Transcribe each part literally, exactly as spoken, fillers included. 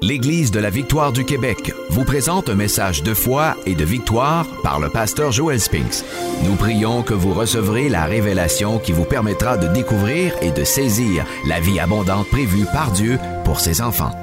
L'Église de la Victoire du Québec vous présente un message de foi et de victoire par le pasteur Joel Spinks. Nous prions que vous recevrez la révélation qui vous permettra de découvrir et de saisir la vie abondante prévue par Dieu pour ses enfants.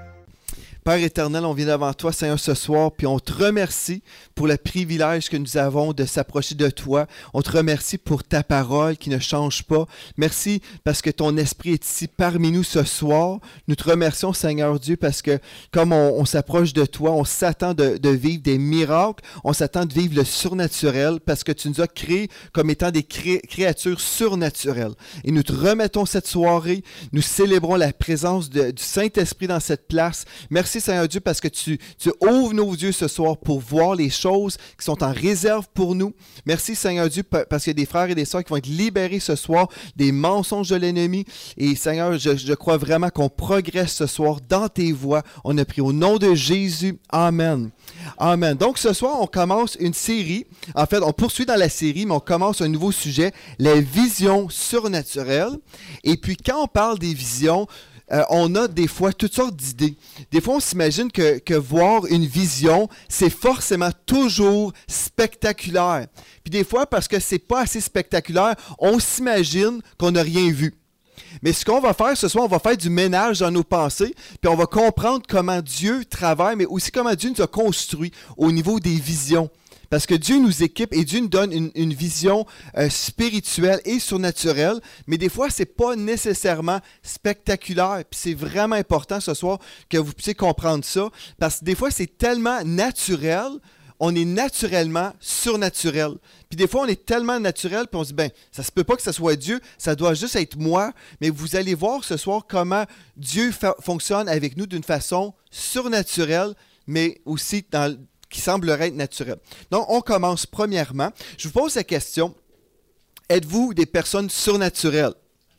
Père éternel, on vient devant toi, Seigneur, ce soir, puis on te remercie pour le privilège que nous avons de s'approcher de toi. On te remercie pour ta parole qui ne change pas. Merci parce que ton esprit est ici parmi nous ce soir. Nous te remercions, Seigneur Dieu, parce que comme on, on s'approche de toi, on s'attend de, de vivre des miracles, on s'attend de vivre le surnaturel, parce que tu nous as créés comme étant des cré- créatures surnaturelles. Et nous te remettons cette soirée. Nous célébrons la présence de, du Saint-Esprit dans cette place. Merci. Merci Seigneur Dieu parce que tu, tu ouvres nos yeux ce soir pour voir les choses qui sont en réserve pour nous. Merci Seigneur Dieu parce qu'il y a des frères et des sœurs qui vont être libérés ce soir des mensonges de l'ennemi. Et Seigneur, je, je crois vraiment qu'on progresse ce soir dans tes voies. On a prié au nom de Jésus. Amen. Amen. Donc ce soir, on commence une série. En fait, on poursuit dans la série, mais on commence un nouveau sujet, les visions surnaturelles. Et puis quand on parle des visions, Euh, on a des fois toutes sortes d'idées. Des fois, on s'imagine que, que voir une vision, c'est forcément toujours spectaculaire. Puis des fois, parce que c'est pas assez spectaculaire, on s'imagine qu'on n'a rien vu. Mais ce qu'on va faire ce soir, on va faire du ménage dans nos pensées, puis on va comprendre comment Dieu travaille, mais aussi comment Dieu nous a construits au niveau des visions. Parce que Dieu nous équipe et Dieu nous donne une, une vision euh, spirituelle et surnaturelle, mais des fois, ce n'est pas nécessairement spectaculaire. Puis c'est vraiment important ce soir que vous puissiez comprendre ça, parce que des fois, c'est tellement naturel, on est naturellement surnaturel. Puis des fois, on est tellement naturel, puis on se dit, ben, ça se peut pas que ce soit Dieu, ça doit juste être moi. Mais vous allez voir ce soir comment Dieu fa- fonctionne avec nous d'une façon surnaturelle, mais aussi dans qui semblerait être naturel. Donc, on commence premièrement. Je vous pose la question, êtes-vous des personnes surnaturelles?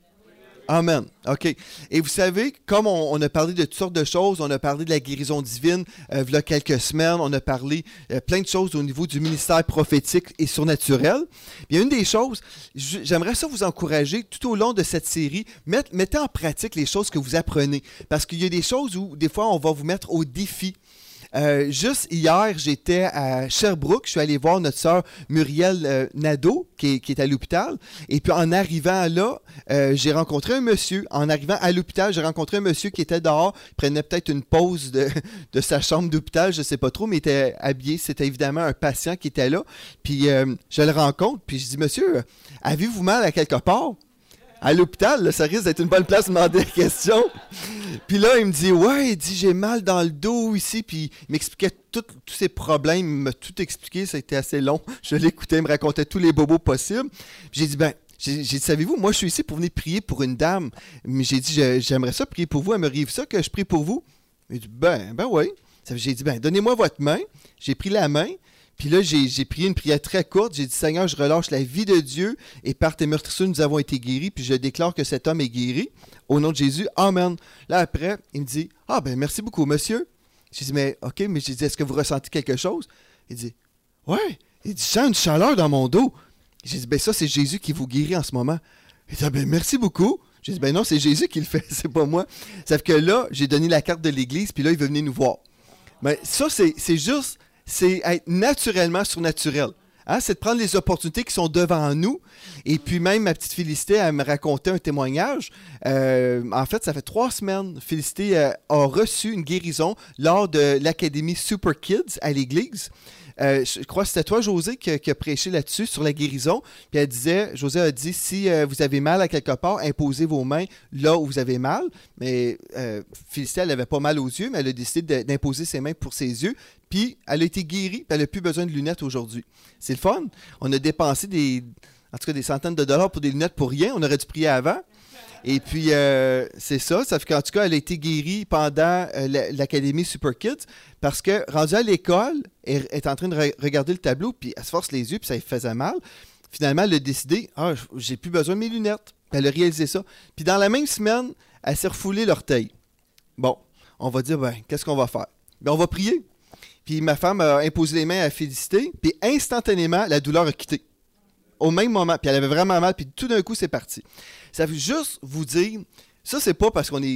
Amen. OK. Et vous savez, comme on, on a parlé de toutes sortes de choses, on a parlé de la guérison divine euh, il y a quelques semaines, on a parlé euh, plein de choses au niveau du ministère prophétique et surnaturel. Bien, une des choses, j'aimerais ça vous encourager tout au long de cette série, met, mettez en pratique les choses que vous apprenez. Parce qu'il y a des choses où, des fois, on va vous mettre au défi. Euh, juste hier, j'étais à Sherbrooke. Je suis allé voir notre sœur Muriel euh, Nadeau, qui est, qui est à l'hôpital. Et puis, en arrivant là, euh, j'ai rencontré un monsieur. En arrivant à l'hôpital, j'ai rencontré un monsieur qui était dehors. Il prenait peut-être une pause de, de sa chambre d'hôpital, je ne sais pas trop, mais il était habillé. C'était évidemment un patient qui était là. Puis, euh, je le rencontre. Puis, je dis, monsieur, avez-vous mal à quelque part? À l'hôpital, là, ça risque d'être une bonne place de demander la question. Puis là, il me dit, ouais, il dit, j'ai mal dans le dos ici. Puis il m'expliquait tout, tous ses problèmes. Il m'a tout expliqué. Ça a été assez long. Je l'écoutais, il me racontait tous les bobos possibles. Puis j'ai dit, ben, j'ai, j'ai dit, savez-vous, moi, je suis ici pour venir prier pour une dame. Mais j'ai dit, j'aimerais ça prier pour vous. Elle me rive ça que je prie pour vous. Il dit, ben, ben oui. J'ai dit, ben, donnez-moi votre main. J'ai pris la main. Puis là, j'ai, j'ai prié une prière très courte. J'ai dit, Seigneur, je relâche la vie de Dieu et par tes meurtrissures, nous avons été guéris. Puis je déclare que cet homme est guéri. Au nom de Jésus, Amen. Là, après, il me dit, ah ben merci beaucoup, monsieur. J'ai dit, mais OK, mais j'ai dit, est-ce que vous ressentez quelque chose? Il dit, ouais. Il dit, je sens une chaleur dans mon dos. J'ai dit, ben ça, c'est Jésus qui vous guérit en ce moment. Il dit, ah ben merci beaucoup. J'ai dit, ben non, c'est Jésus qui le fait, c'est pas moi. Sauf que là, j'ai donné la carte de l'église, puis là, il veut venir nous voir. Mais ça, c'est, c'est juste... c'est être naturellement surnaturel. Hein? C'est de prendre les opportunités qui sont devant nous. Et puis même, ma petite Félicité, elle me racontait un témoignage. Euh, en fait, ça fait trois semaines, Félicité euh, a reçu une guérison lors de l'Académie Super Kids à l'église. Euh, je crois que c'était toi, José, qui, qui a prêché là-dessus, sur la guérison. Puis elle disait, José a dit, si euh, vous avez mal à quelque part, imposez vos mains là où vous avez mal. Mais euh, Félicité, elle n'avait pas mal aux yeux, mais elle a décidé de, d'imposer ses mains pour ses yeux. Puis elle a été guérie, puis elle n'a plus besoin de lunettes aujourd'hui. C'est le fun. On a dépensé des, en tout cas des centaines de dollars pour des lunettes pour rien. On aurait dû prier avant. Et puis, euh, c'est ça. Ça fait qu'en tout cas, elle a été guérie pendant euh, l'Académie Super Kids parce que, rendue à l'école, elle est en train de re- regarder le tableau, puis elle se force les yeux, puis ça lui faisait mal. Finalement, elle a décidé, « Ah, j'ai plus besoin de mes lunettes. » Elle a réalisé ça. Puis dans la même semaine, elle s'est refoulée l'orteil. Bon, on va dire, ben, qu'est-ce qu'on va faire? Ben, on va prier. Puis ma femme a imposé les mains à Félicité, puis instantanément, la douleur a quitté. Au même moment, puis elle avait vraiment mal, puis tout d'un coup, c'est parti. Ça veut juste vous dire, ça, c'est pas parce qu'on est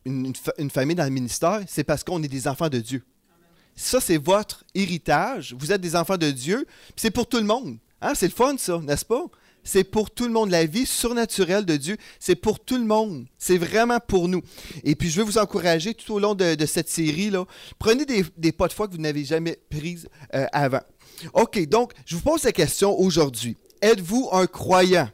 une, une famille dans le ministère, c'est parce qu'on est des enfants de Dieu. Ça, c'est votre héritage. Vous êtes des enfants de Dieu. Puis c'est pour tout le monde. Hein? C'est le fun, ça, n'est-ce pas? C'est pour tout le monde. La vie surnaturelle de Dieu, c'est pour tout le monde. C'est vraiment pour nous. Et puis, je veux vous encourager tout au long de, de cette série-là. Prenez des, des pas de foi que vous n'avez jamais prises euh, avant. OK, donc, je vous pose la question aujourd'hui. Êtes-vous un croyant?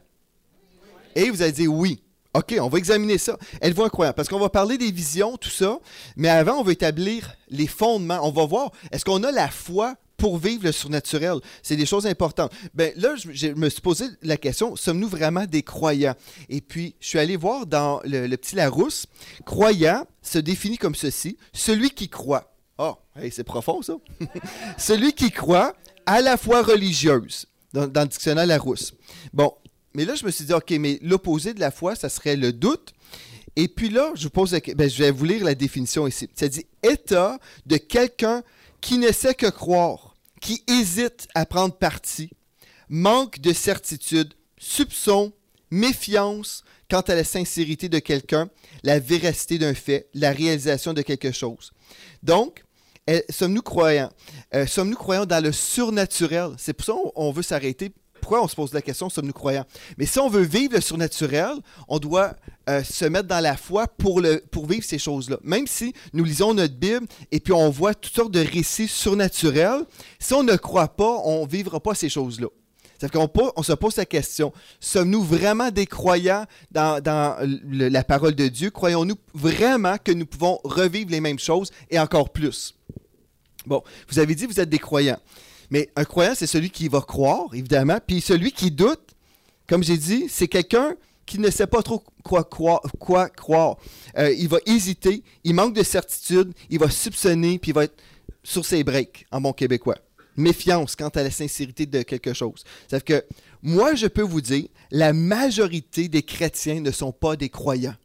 Et vous allez dire oui. OK, on va examiner ça. Êtes-vous un croyant? Parce qu'on va parler des visions, tout ça, mais avant, on va établir les fondements. On va voir, est-ce qu'on a la foi pour vivre le surnaturel? C'est des choses importantes. Bien, là, je, je me suis posé la question, sommes-nous vraiment des croyants? Et puis, je suis allé voir dans le, le petit Larousse, croyant se définit comme ceci, celui qui croit. Ah, oh, hey, c'est profond, ça. Celui qui croit à la foi religieuse, dans, dans le dictionnaire Larousse. Bon, mais là, je me suis dit, OK, mais l'opposé de la foi, ça serait le doute. Et puis là, je vous pose la... ben, je vais vous lire la définition ici. Ça dit « état de quelqu'un qui ne sait que croire, qui hésite à prendre parti, manque de certitude, soupçon, méfiance quant à la sincérité de quelqu'un, la véracité d'un fait, la réalisation de quelque chose. » Donc, euh, sommes-nous croyants? Euh, sommes-nous croyants dans le surnaturel? C'est pour ça qu'on veut s'arrêter. Pourquoi on se pose la question, sommes-nous croyants? Mais si on veut vivre le surnaturel, on doit euh, se mettre dans la foi pour, le, pour vivre ces choses-là. Même si nous lisons notre Bible et puis on voit toutes sortes de récits surnaturels, si on ne croit pas, on ne vivra pas ces choses-là. C'est-à-dire qu'on on se pose la question, sommes-nous vraiment des croyants dans, dans le, la parole de Dieu? Croyons-nous vraiment que nous pouvons revivre les mêmes choses et encore plus? Bon, vous avez dit que vous êtes des croyants. Mais un croyant, c'est celui qui va croire, évidemment. Puis celui qui doute, comme j'ai dit, c'est quelqu'un qui ne sait pas trop quoi croire. Quoi croire. Euh, il va hésiter, il manque de certitude, il va soupçonner, puis il va être sur ses breaks, en bon québécois. Méfiance quant à la sincérité de quelque chose. C'est-à-dire que moi, je peux vous dire, la majorité des chrétiens ne sont pas des croyants.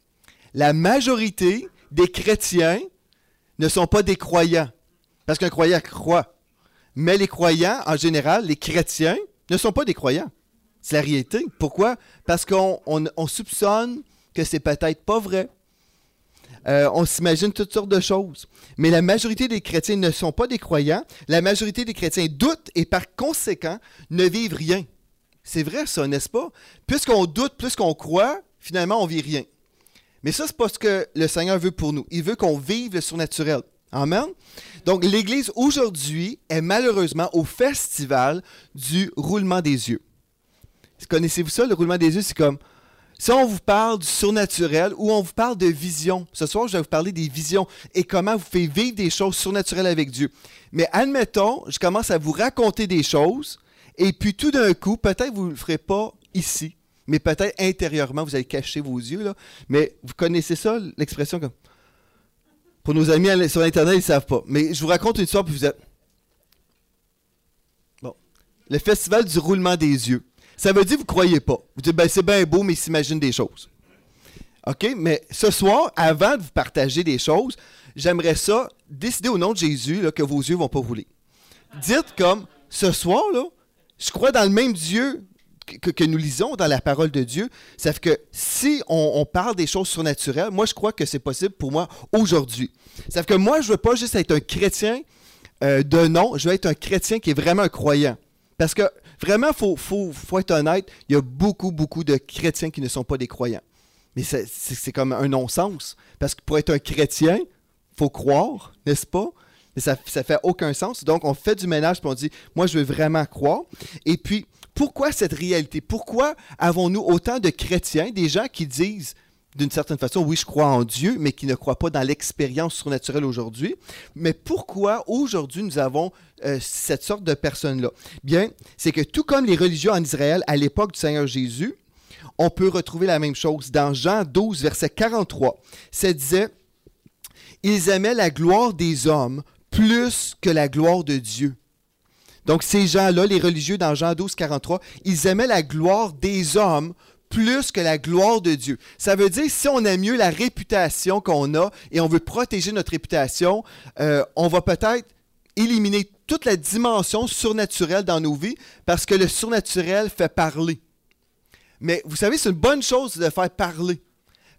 La majorité des chrétiens ne sont pas des croyants. Parce qu'un croyant croit. Mais les croyants, en général, les chrétiens, ne sont pas des croyants. C'est la réalité. Pourquoi? Parce qu'on on, on soupçonne que c'est peut-être pas vrai. Euh, on s'imagine toutes sortes de choses. Mais la majorité des chrétiens ne sont pas des croyants. La majorité des chrétiens doutent et par conséquent ne vivent rien. C'est vrai ça, n'est-ce pas? Puisqu'on doute, plus qu'on croit, finalement, on ne vit rien. Mais ça, c'est pas ce que le Seigneur veut pour nous. Il veut qu'on vive le surnaturel. Amen. Donc, l'Église aujourd'hui est malheureusement au festival du roulement des yeux. Connaissez-vous ça, le roulement des yeux? C'est comme, si on vous parle du surnaturel ou on vous parle de vision. Ce soir, je vais vous parler des visions et comment vous faites vivre des choses surnaturelles avec Dieu. Mais admettons, je commence à vous raconter des choses et puis tout d'un coup, peut-être vous ne le ferez pas ici, mais peut-être intérieurement, vous allez cacher vos yeux. Là. Mais vous connaissez ça, l'expression comme... Pour nos amis sur Internet, ils ne savent pas. Mais je vous raconte une histoire, puis vous êtes... Bon. Le festival du roulement des yeux. Ça veut dire que vous ne croyez pas. Vous dites, ben c'est bien beau, mais ils s'imaginent des choses. OK? Mais ce soir, avant de vous partager des choses, j'aimerais ça, décider au nom de Jésus là, que vos yeux ne vont pas rouler. Dites comme, ce soir, là, je crois dans le même Dieu que, que nous lisons dans la parole de Dieu. Ça fait que si on, on parle des choses surnaturelles, moi, je crois que c'est possible pour moi aujourd'hui. Ça fait que moi, je ne veux pas juste être un chrétien euh, de nom, je veux être un chrétien qui est vraiment un croyant. Parce que vraiment, il faut, faut, faut être honnête, il y a beaucoup, beaucoup de chrétiens qui ne sont pas des croyants. Mais c'est, c'est, c'est comme un non-sens. Parce que pour être un chrétien, il faut croire, n'est-ce pas? Mais ça ne fait aucun sens. Donc, on fait du ménage et on dit, moi, je veux vraiment croire. Et puis, pourquoi cette réalité? Pourquoi avons-nous autant de chrétiens, des gens qui disent, d'une certaine façon, oui, je crois en Dieu, mais qui ne croient pas dans l'expérience surnaturelle aujourd'hui? Mais pourquoi aujourd'hui nous avons euh, cette sorte de personnes-là? Bien, c'est que tout comme les religieux en Israël à l'époque du Seigneur Jésus, on peut retrouver la même chose. Dans Jean douze, verset quarante-trois, ça disait, « Ils aimaient la gloire des hommes plus que la gloire de Dieu. » Donc, ces gens-là, les religieux, dans Jean douze, quarante-trois, ils aimaient la gloire des hommes plus que la gloire de Dieu. Ça veut dire, si on aime mieux la réputation qu'on a et on veut protéger notre réputation, euh, on va peut-être éliminer toute la dimension surnaturelle dans nos vies parce que le surnaturel fait parler. Mais vous savez, c'est une bonne chose de faire parler.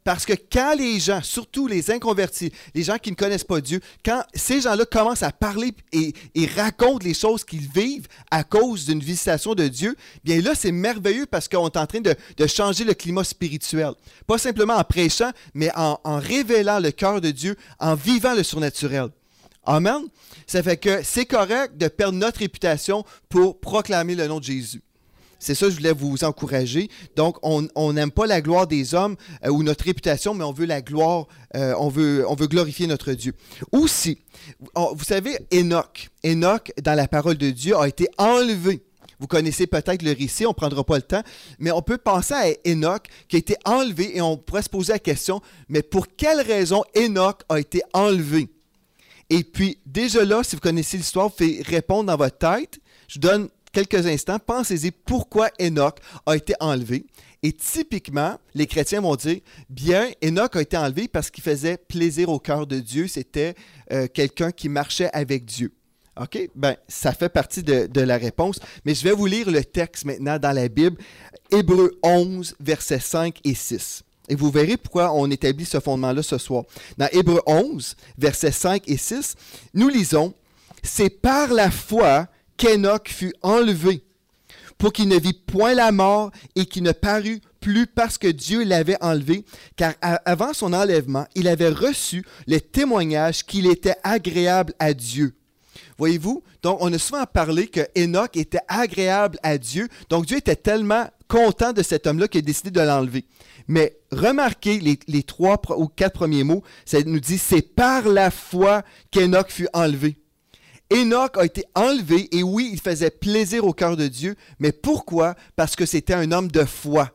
Parce que quand les gens, surtout les inconvertis, les gens qui ne connaissent pas Dieu, quand ces gens-là commencent à parler et, et racontent les choses qu'ils vivent à cause d'une visitation de Dieu, bien là, c'est merveilleux parce qu'on est en train de, de changer le climat spirituel. Pas simplement en prêchant, mais en, en révélant le cœur de Dieu, en vivant le surnaturel. Amen. Ça fait que c'est correct de perdre notre réputation pour proclamer le nom de Jésus. C'est ça que je voulais vous encourager. Donc, on n'aime pas la gloire des hommes euh, ou notre réputation, mais on veut la gloire, euh, on veut, on veut glorifier notre Dieu. Aussi, on, vous savez, Enoch, Enoch, dans la parole de Dieu, a été enlevé. Vous connaissez peut-être le récit, on ne prendra pas le temps, mais on peut penser à Enoch qui a été enlevé et on pourrait se poser la question, mais pour quelle raison Enoch a été enlevé? Et puis, déjà là, si vous connaissez l'histoire, vous pouvez répondre dans votre tête. Je vous donne quelques instants. Pensez-y pourquoi Enoch a été enlevé. Et typiquement, les chrétiens vont dire, bien, Enoch a été enlevé parce qu'il faisait plaisir au cœur de Dieu. C'était euh, quelqu'un qui marchait avec Dieu. OK? Bien, ça fait partie de, de la réponse. Mais je vais vous lire le texte maintenant dans la Bible. Hébreux onze, versets cinq et six. Et vous verrez pourquoi on établit ce fondement-là ce soir. Dans Hébreux onze, versets cinq et six, nous lisons « C'est par la foi qu'Enoch fut enlevé, pour qu'il ne vit point la mort et qu'il ne parut plus parce que Dieu l'avait enlevé, car avant son enlèvement, il avait reçu le témoignage qu'il était agréable à Dieu. » Voyez-vous? Donc, on a souvent parlé que Enoch était agréable à Dieu. Donc, Dieu était tellement content de cet homme-là qu'il a décidé de l'enlever. Mais remarquez les, les trois ou quatre premiers mots, ça nous dit « C'est par la foi qu'Enoch fut enlevé ». Enoch a été enlevé et oui, il faisait plaisir au cœur de Dieu, mais pourquoi? Parce que c'était un homme de foi.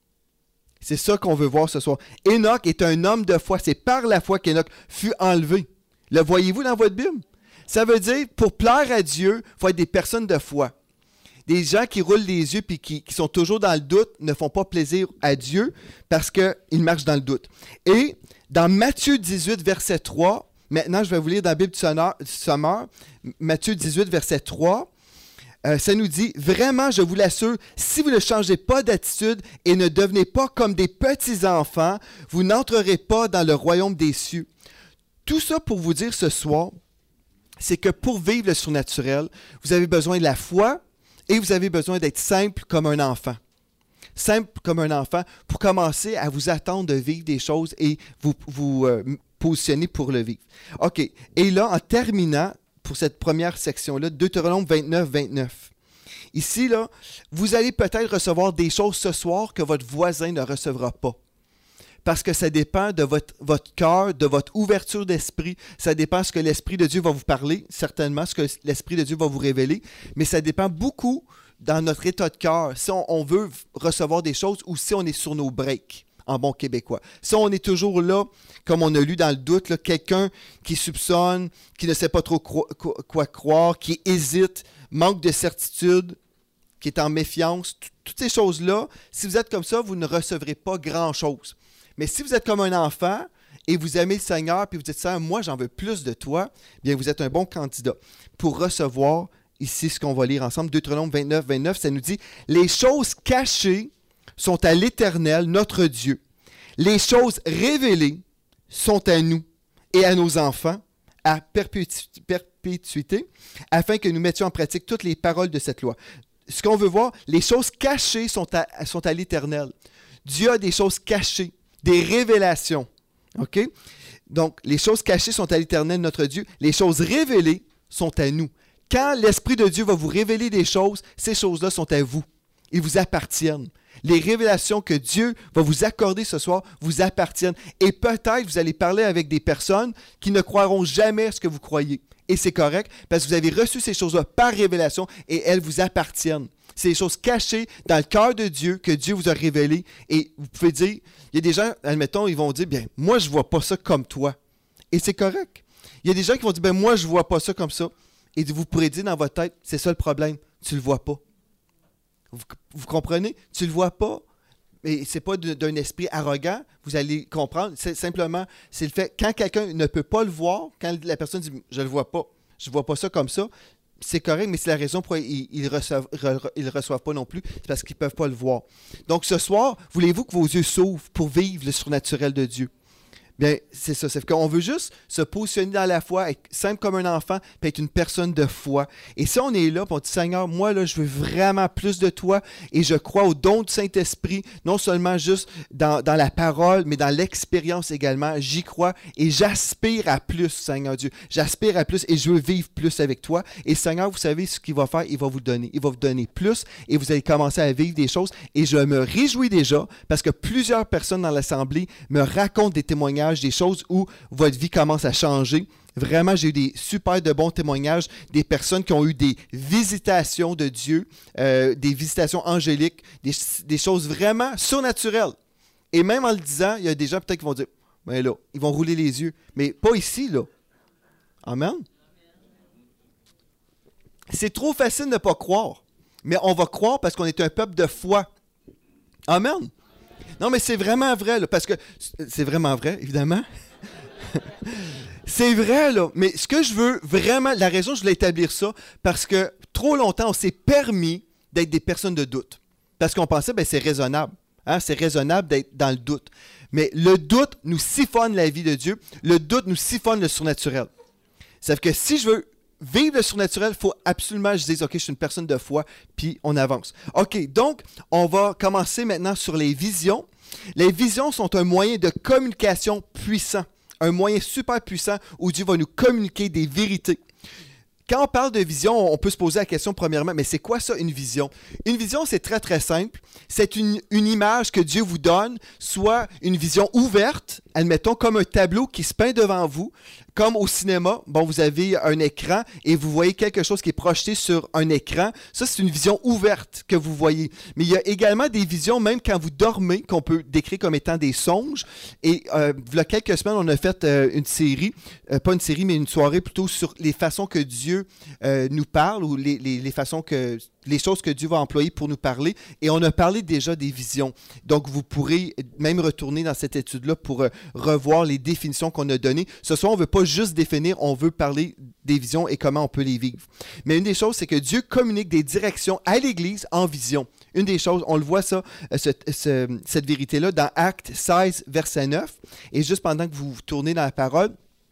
C'est ça qu'on veut voir ce soir. Enoch est un homme de foi. C'est par la foi qu'Enoch fut enlevé. Le voyez-vous dans votre Bible? Ça veut dire, pour plaire à Dieu, il faut être des personnes de foi. Des gens qui roulent les yeux et qui, qui sont toujours dans le doute ne font pas plaisir à Dieu parce qu'ils marchent dans le doute. Et dans Matthieu dix-huit, verset trois, maintenant je vais vous lire dans la Bible du Sommeur, Matthieu dix-huit, verset trois, euh, ça nous dit « Vraiment, je vous l'assure, si vous ne changez pas d'attitude et ne devenez pas comme des petits-enfants, vous n'entrerez pas dans le royaume des cieux. » Tout ça pour vous dire ce soir, c'est que pour vivre le surnaturel, vous avez besoin de la foi, et vous avez besoin d'être simple comme un enfant. Simple comme un enfant pour commencer à vous attendre de vivre des choses et vous, vous euh, positionner pour le vivre. OK. Et là, en terminant pour cette première section-là, Deutéronome vingt-neuf, vingt-neuf. Ici, là, vous allez peut-être recevoir des choses ce soir que votre voisin ne recevra pas. Parce que ça dépend de votre, votre cœur, de votre ouverture d'esprit. Ça dépend de ce que l'Esprit de Dieu va vous parler, certainement, ce que l'Esprit de Dieu va vous révéler. Mais ça dépend beaucoup dans notre état de cœur, si on, on veut recevoir des choses ou si on est sur nos breaks, en bon québécois. Si on est toujours là, comme on a lu dans le doute, là, quelqu'un qui soupçonne, qui ne sait pas trop cro- quoi croire, qui hésite, manque de certitude, qui est en méfiance, t- toutes ces choses-là, si vous êtes comme ça, vous ne recevrez pas grand-chose. Mais si vous êtes comme un enfant et vous aimez le Seigneur puis vous dites « Seigneur, moi j'en veux plus de toi », bien vous êtes un bon candidat pour recevoir ici ce qu'on va lire ensemble. Deutéronome vingt-neuf, vingt-neuf, ça nous dit « Les choses cachées sont à l'Éternel, notre Dieu. Les choses révélées sont à nous et à nos enfants à perpétu- perpétuité, afin que nous mettions en pratique toutes les paroles de cette loi. » Ce qu'on veut voir, les choses cachées sont à, sont à l'Éternel. Dieu a des choses cachées. Des révélations. OK? Donc, les choses cachées sont à l'Éternel, notre Dieu. Les choses révélées sont à nous. Quand l'Esprit de Dieu va vous révéler des choses, ces choses-là sont à vous. Ils vous appartiennent. Les révélations que Dieu va vous accorder ce soir vous appartiennent. Et peut-être vous allez parler avec des personnes qui ne croiront jamais ce que vous croyez. Et c'est correct parce que vous avez reçu ces choses-là par révélation et elles vous appartiennent. C'est des choses cachées dans le cœur de Dieu que Dieu vous a révélées. Et vous pouvez dire, il y a des gens, admettons, ils vont dire, bien, moi, je ne vois pas ça comme toi. Et c'est correct. Il y a des gens qui vont dire, bien, moi, je ne vois pas ça comme ça. Et vous pourrez dire dans votre tête, c'est ça le problème, tu ne le vois pas. Vous, vous comprenez? Tu ne le vois pas. Et ce n'est pas de, d'un esprit arrogant, vous allez comprendre. C'est simplement, c'est le fait, quand quelqu'un ne peut pas le voir, quand la personne dit, je ne le vois pas, je ne vois pas ça comme ça, c'est correct, mais c'est la raison pour laquelle ils ne reçoivent, re, reçoivent pas non plus, c'est parce qu'ils ne peuvent pas le voir. Donc ce soir, voulez-vous que vos yeux s'ouvrent pour vivre le surnaturel de Dieu? Bien, c'est ça. C'est qu'on veut juste se positionner dans la foi, être simple comme un enfant, puis être une personne de foi. Et si on est là, puis on dit, Seigneur, moi, là, je veux vraiment plus de toi, et je crois au don du Saint-Esprit, non seulement juste dans, dans la parole, mais dans l'expérience également. J'y crois, et j'aspire à plus, Seigneur Dieu. J'aspire à plus, et je veux vivre plus avec toi. Et Seigneur, vous savez ce qu'il va faire? Il va vous donner. Il va vous donner plus, et vous allez commencer à vivre des choses. Et je me réjouis déjà, parce que plusieurs personnes dans l'Assemblée me racontent des témoignages, des choses où votre vie commence à changer. Vraiment, j'ai eu des super de bons témoignages, des personnes qui ont eu des visitations de Dieu, euh, des visitations angéliques, des, des choses vraiment surnaturelles. Et même en le disant, il y a des gens peut-être qui vont dire, ben là, ils vont rouler les yeux. Mais pas ici, là. Amen. C'est trop facile de ne pas croire. Mais on va croire parce qu'on est un peuple de foi. Amen. Non, mais c'est vraiment vrai, là, parce que c'est vraiment vrai, évidemment. C'est vrai, là. Mais ce que je veux vraiment, la raison je voulais établir ça, parce que trop longtemps, on s'est permis d'être des personnes de doute. Parce qu'on pensait, ben c'est raisonnable. Hein? C'est raisonnable d'être dans le doute. Mais le doute nous siphonne la vie de Dieu. Le doute nous siphonne le surnaturel. Ça fait que si je veux vivre le surnaturel, il faut absolument que je dise, OK, je suis une personne de foi, puis on avance. OK, donc, on va commencer maintenant sur les visions. Les visions sont un moyen de communication puissant, un moyen super puissant où Dieu va nous communiquer des vérités. Quand on parle de vision, on peut se poser la question premièrement, mais c'est quoi ça, une vision? Une vision, c'est très, très simple. C'est une, une image que Dieu vous donne, soit une vision ouverte, admettons comme un tableau qui se peint devant vous, comme au cinéma. Bon, vous avez un écran et vous voyez quelque chose qui est projeté sur un écran. Ça, c'est une vision ouverte que vous voyez. Mais il y a également des visions, même quand vous dormez, qu'on peut décrire comme étant des songes. Et euh, il y a quelques semaines, on a fait euh, une série, euh, pas une série, mais une soirée plutôt sur les façons que Dieu euh, nous parle ou les, les, les façons que... les choses que Dieu va employer pour nous parler. Et on a parlé déjà des visions. Donc, vous pourrez même retourner dans cette étude-là pour euh, revoir les définitions qu'on a données. Ce soir, on ne veut pas juste définir, on veut parler des visions et comment on peut les vivre. Mais une des choses, c'est que Dieu communique des directions à l'Église en vision. Une des choses, on le voit ça, ce, ce, cette vérité-là dans Actes seize, verset neuf. Et juste pendant que vous tournez dans la parole,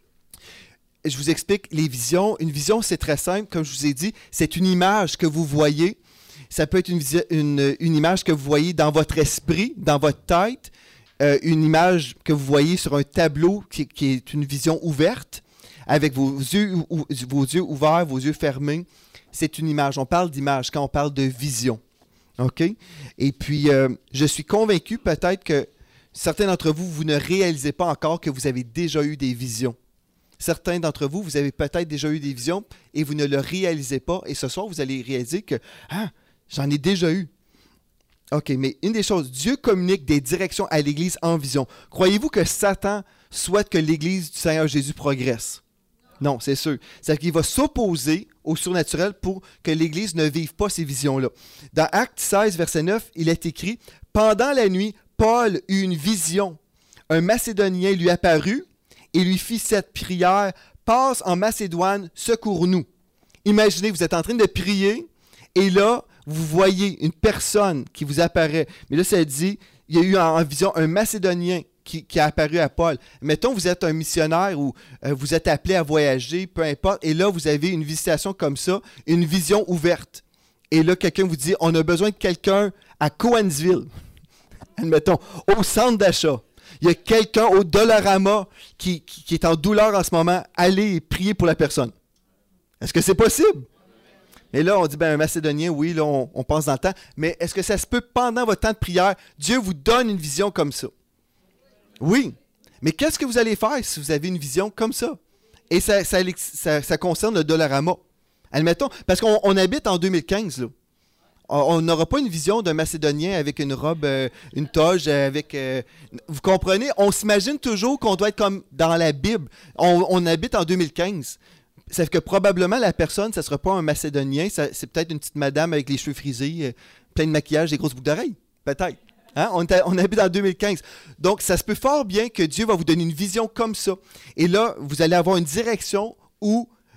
je vous explique les visions. Une vision, c'est très simple. Comme je vous ai dit, c'est une image que vous voyez. Ça peut être une, une, une image que vous voyez dans votre esprit, dans votre tête. Euh, une image que vous voyez sur un tableau qui, qui est une vision ouverte, avec vos yeux, ou, vos yeux ouverts, vos yeux fermés. C'est une image. On parle d'image quand on parle de vision. OK? Et puis, euh, je suis convaincu peut-être que certains d'entre vous, vous ne réalisez pas encore que vous avez déjà eu des visions. Certains d'entre vous, vous avez peut-être déjà eu des visions et vous ne le réalisez pas. Et ce soir, vous allez réaliser que « Ah, j'en ai déjà eu. » OK, mais une des choses, Dieu communique des directions à l'Église en vision. Croyez-vous que Satan souhaite que l'Église du Seigneur Jésus progresse? Non, c'est sûr. C'est-à-dire qu'il va s'opposer au surnaturel pour que l'Église ne vive pas ces visions-là. Dans Actes seize, verset neuf, il est écrit « Pendant la nuit, Paul eut une vision. Un Macédonien lui apparut et lui fit cette prière, « Passe en Macédoine, secours-nous. » Imaginez, vous êtes en train de prier, et là, vous voyez une personne qui vous apparaît. Mais là, ça dit, il y a eu en, en vision un Macédonien qui, qui a apparu à Paul. Mettons, vous êtes un missionnaire ou euh, vous êtes appelé à voyager, peu importe, et là, vous avez une visitation comme ça, une vision ouverte. Et là, quelqu'un vous dit, on a besoin de quelqu'un à Cowansville, admettons, au centre d'achat. Il y a quelqu'un au Dollarama qui, qui, qui est en douleur en ce moment. Allez prier pour la personne. Est-ce que c'est possible? Et là, on dit, ben un Macédonien, oui, là, on, on pense dans le temps. Mais est-ce que ça se peut, pendant votre temps de prière, Dieu vous donne une vision comme ça? Oui. Mais qu'est-ce que vous allez faire si vous avez une vision comme ça? Et ça, ça, ça, ça concerne le Dollarama. Admettons, parce qu'on on habite en deux mille quinze, là. On n'aura pas une vision d'un Macédonien avec une robe, euh, une toge, avec... Euh, vous comprenez? On s'imagine toujours qu'on doit être comme dans la Bible. On, on habite en deux mille quinze. Ça fait que probablement la personne, ça ne sera pas un Macédonien, ça, c'est peut-être une petite madame avec les cheveux frisés, euh, plein de maquillage, des grosses boucles d'oreilles. Peut-être. Hein? On, on habite en deux mille quinze. Donc, ça se peut fort bien que Dieu va vous donner une vision comme ça. Et là, vous allez avoir une direction où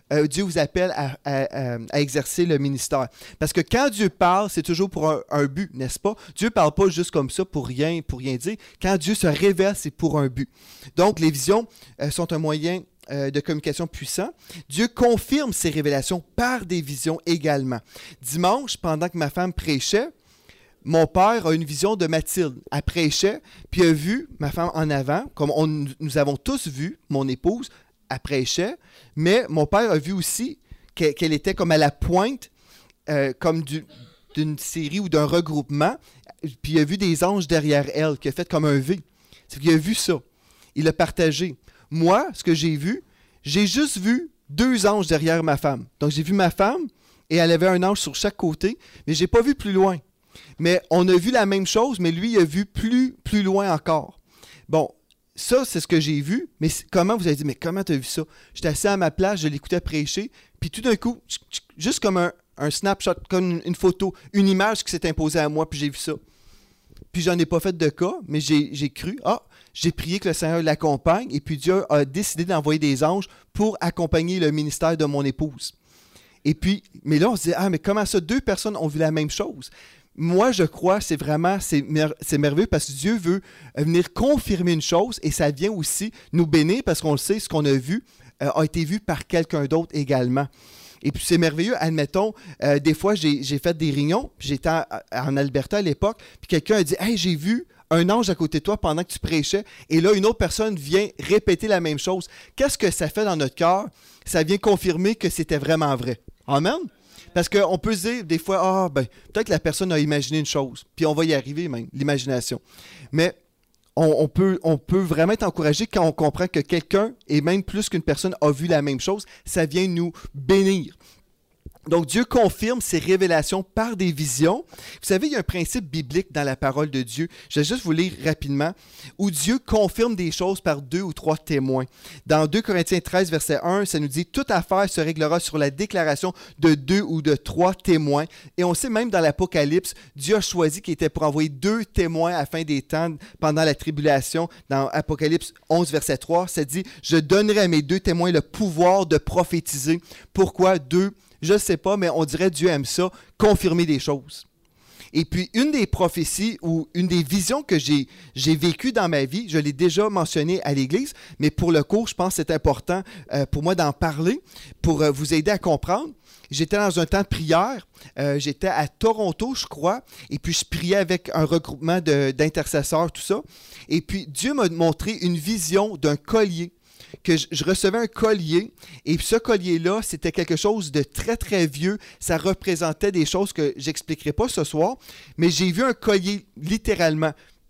euh, Dieu vous appelle à, à, à, à exercer le ministère. Parce que quand Dieu parle, c'est toujours pour un, un but, n'est-ce pas? Dieu ne parle pas juste comme ça pour rien, pour rien dire. Quand Dieu se révèle, c'est pour un but. Donc, les visions euh, sont un moyen euh, de communication puissant. Dieu confirme ses révélations par des visions également. Dimanche, pendant que ma femme prêchait, mon père a une vision de Mathilde. Elle prêchait, puis a vu ma femme en avant, comme on, nous avons tous vu, mon épouse, elle prêchait, mais mon père a vu aussi qu'elle, qu'elle était comme à la pointe, euh, comme du, d'une série ou d'un regroupement, puis il a vu des anges derrière elle, qui a fait comme un V. C'est qu'il a vu ça. Il l'a partagé. Moi, ce que j'ai vu, j'ai juste vu deux anges derrière ma femme. Donc, j'ai vu ma femme, et elle avait un ange sur chaque côté, mais je n'ai pas vu plus loin. Mais on a vu la même chose, mais lui, il a vu plus, plus loin encore. Bon, ça, c'est ce que j'ai vu, mais comment vous avez dit, mais comment tu as vu ça? J'étais assis à ma place, je l'écoutais prêcher, puis tout d'un coup, juste comme un, un snapshot, comme une, une photo, une image qui s'est imposée à moi, puis j'ai vu ça. Puis j'en ai pas fait de cas, mais j'ai, j'ai cru, ah, j'ai prié que le Seigneur l'accompagne, et puis Dieu a décidé d'envoyer des anges pour accompagner le ministère de mon épouse. Et puis, mais là, on se dit, ah, mais comment ça, deux personnes ont vu la même chose? Moi, je crois, c'est vraiment, c'est, mer- c'est merveilleux parce que Dieu veut venir confirmer une chose et ça vient aussi nous bénir parce qu'on le sait, ce qu'on a vu euh, a été vu par quelqu'un d'autre également. Et puis, c'est merveilleux, admettons, euh, des fois, j'ai, j'ai fait des réunions, puis j'étais en, en Alberta à l'époque, puis quelqu'un a dit « Hey, j'ai vu un ange à côté de toi pendant que tu prêchais. » Et là, une autre personne vient répéter la même chose. Qu'est-ce que ça fait dans notre cœur? Ça vient confirmer que c'était vraiment vrai. Amen? Parce qu'on peut se dire des fois, ah, ben, peut-être que la personne a imaginé une chose, puis on va y arriver même, l'imagination. Mais on, on, peut, on peut vraiment être encouragé quand on comprend que quelqu'un, et même plus qu'une personne, a vu la même chose, ça vient nous bénir. Donc, Dieu confirme ses révélations par des visions. Vous savez, il y a un principe biblique dans la parole de Dieu. Je vais juste vous lire rapidement, où Dieu confirme des choses par deux ou trois témoins. Dans deux Corinthiens treize, verset un, ça nous dit « Toute affaire se réglera sur la déclaration de deux ou de trois témoins. » Et on sait même dans l'Apocalypse, Dieu a choisi qu'il était pour envoyer deux témoins à la fin des temps pendant la tribulation. Dans Apocalypse onze, verset trois, ça dit « Je donnerai à mes deux témoins le pouvoir de prophétiser. » Pourquoi deux? Je ne sais pas, mais on dirait que Dieu aime ça, confirmer des choses. Et puis, une des prophéties ou une des visions que j'ai, j'ai vécues dans ma vie, je l'ai déjà mentionné à l'Église, mais pour le cours, je pense que c'est important euh, pour moi d'en parler, pour euh, vous aider à comprendre. J'étais dans un temps de prière, euh, j'étais à Toronto, je crois, et puis je priais avec un regroupement de, d'intercesseurs, tout ça. Et puis, Dieu m'a montré une vision d'un collier. Que je, je recevais un collier, et ce collier-là, c'était quelque chose de très, très vieux. Ça représentait des choses que je n'expliquerai pas ce soir, mais j'ai vu un collier littéralement.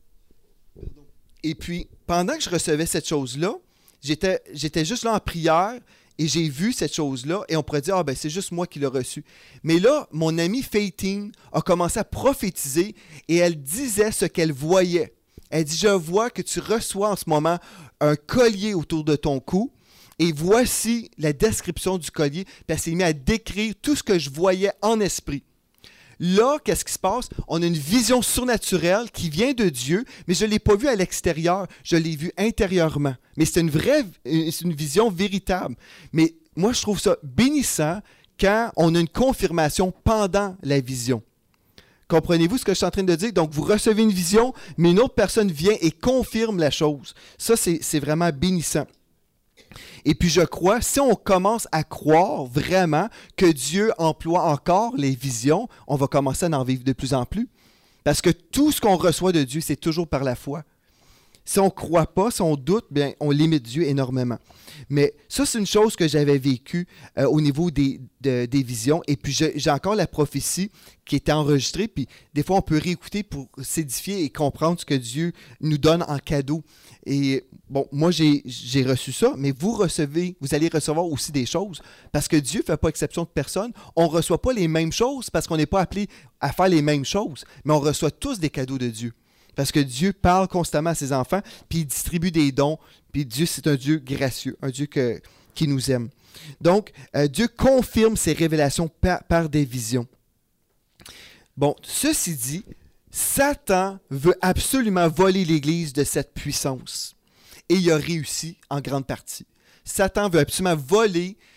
Et puis, pendant que je recevais cette chose-là, j'étais, j'étais juste là en prière, et j'ai vu cette chose-là, et on pourrait dire, ah ben c'est juste moi qui l'ai reçu. Mais là, mon amie Faitine a commencé à prophétiser, et elle disait ce qu'elle voyait. Elle dit, je vois que tu reçois en ce moment un collier autour de ton cou et voici la description du collier. Puis elle s'est mise à décrire tout ce que je voyais en esprit. Là, qu'est-ce qui se passe? On a une vision surnaturelle qui vient de Dieu, mais je ne l'ai pas vue à l'extérieur, je l'ai vue intérieurement. Mais c'est une vraie, c'est une vision véritable. Mais moi, je trouve ça bénissant quand on a une confirmation pendant la vision. Comprenez-vous ce que je suis en train de dire? Donc, vous recevez une vision, mais une autre personne vient et confirme la chose. Ça, c'est, c'est vraiment bénissant. Et puis, je crois, si on commence à croire vraiment que Dieu emploie encore les visions, on va commencer à en vivre de plus en plus. Parce que tout ce qu'on reçoit de Dieu, c'est toujours par la foi. Si on ne croit pas, si on doute, bien, on limite Dieu énormément. Mais ça, c'est une chose que j'avais vécue euh, au niveau des, de, des visions. Et puis, je, j'ai encore la prophétie qui était enregistrée. Puis, des fois, on peut réécouter pour s'édifier et comprendre ce que Dieu nous donne en cadeau. Et bon, moi, j'ai, j'ai reçu ça, mais vous recevez, vous allez recevoir aussi des choses. Parce que Dieu ne fait pas exception de personne. On ne reçoit pas les mêmes choses parce qu'on n'est pas appelé à faire les mêmes choses. Mais on reçoit tous des cadeaux de Dieu. Parce que Dieu parle constamment à ses enfants, puis il distribue des dons, puis Dieu, c'est un Dieu gracieux, un Dieu que, qui nous aime. Donc, euh, Dieu confirme ses révélations par, par des visions. Bon, ceci dit, Satan veut absolument voler l'Église de cette puissance. Et il a réussi en grande partie. Satan veut absolument voler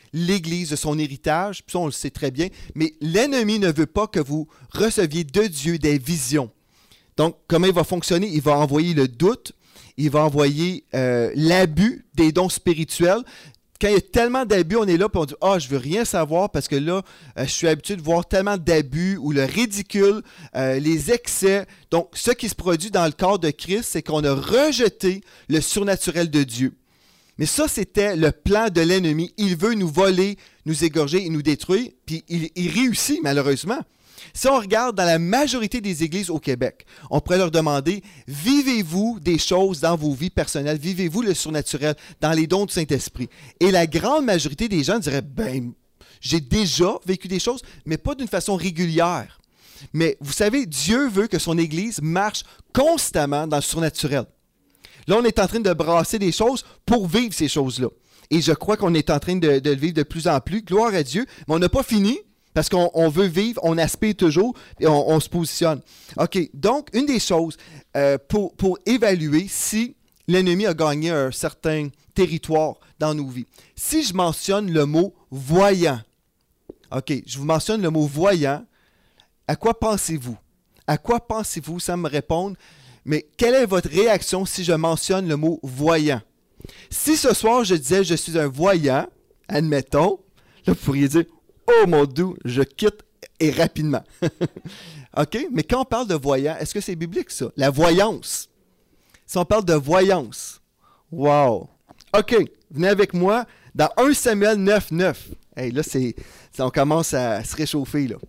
l'Église de son héritage, puis ça on le sait très bien, mais l'ennemi ne veut pas que vous receviez de Dieu des visions. Donc, comment il va fonctionner? Il va envoyer le doute, il va envoyer euh, l'abus des dons spirituels. Quand il y a tellement d'abus, on est là et on dit « Ah, je veux rien savoir parce que là, euh, je suis habitué de voir tellement d'abus ou le ridicule, euh, les excès. » Donc, ce qui se produit dans le corps de Christ, c'est qu'on a rejeté le surnaturel de Dieu. Mais ça, c'était le plan de l'ennemi. Il veut nous voler, nous égorger et nous détruire, puis il, il réussit malheureusement. Si on regarde dans la majorité des églises au Québec, on pourrait leur demander « Vivez-vous des choses dans vos vies personnelles? Vivez-vous le surnaturel dans les dons du Saint-Esprit? » Et la grande majorité des gens diraient « Ben, j'ai déjà vécu des choses, mais pas d'une façon régulière. » Mais vous savez, Dieu veut que son Église marche constamment dans le surnaturel. Là, on est en train de brasser des choses pour vivre ces choses-là. Et je crois qu'on est en train de, de le vivre de plus en plus. Gloire à Dieu. Mais on n'a pas fini. Parce qu'on on veut vivre, on aspire toujours et on, on se positionne. OK, donc, une des choses euh, pour, pour évaluer si l'ennemi a gagné un certain territoire dans nos vies. Si je mentionne le mot « voyant », OK, je vous mentionne le mot « voyant », à quoi pensez-vous? À quoi pensez-vous sans me répondre? Mais quelle est votre réaction si je mentionne le mot « voyant » ? Si ce soir, je disais « je suis un voyant », admettons, là, vous pourriez dire « oh mon Dieu, je quitte et rapidement. » OK? Mais quand on parle de voyant, est-ce que c'est biblique, ça? La voyance. Si on parle de voyance. Wow! OK, venez avec moi dans premier Samuel neuf, neuf. Hey, là, c'est, on commence à se réchauffer, là.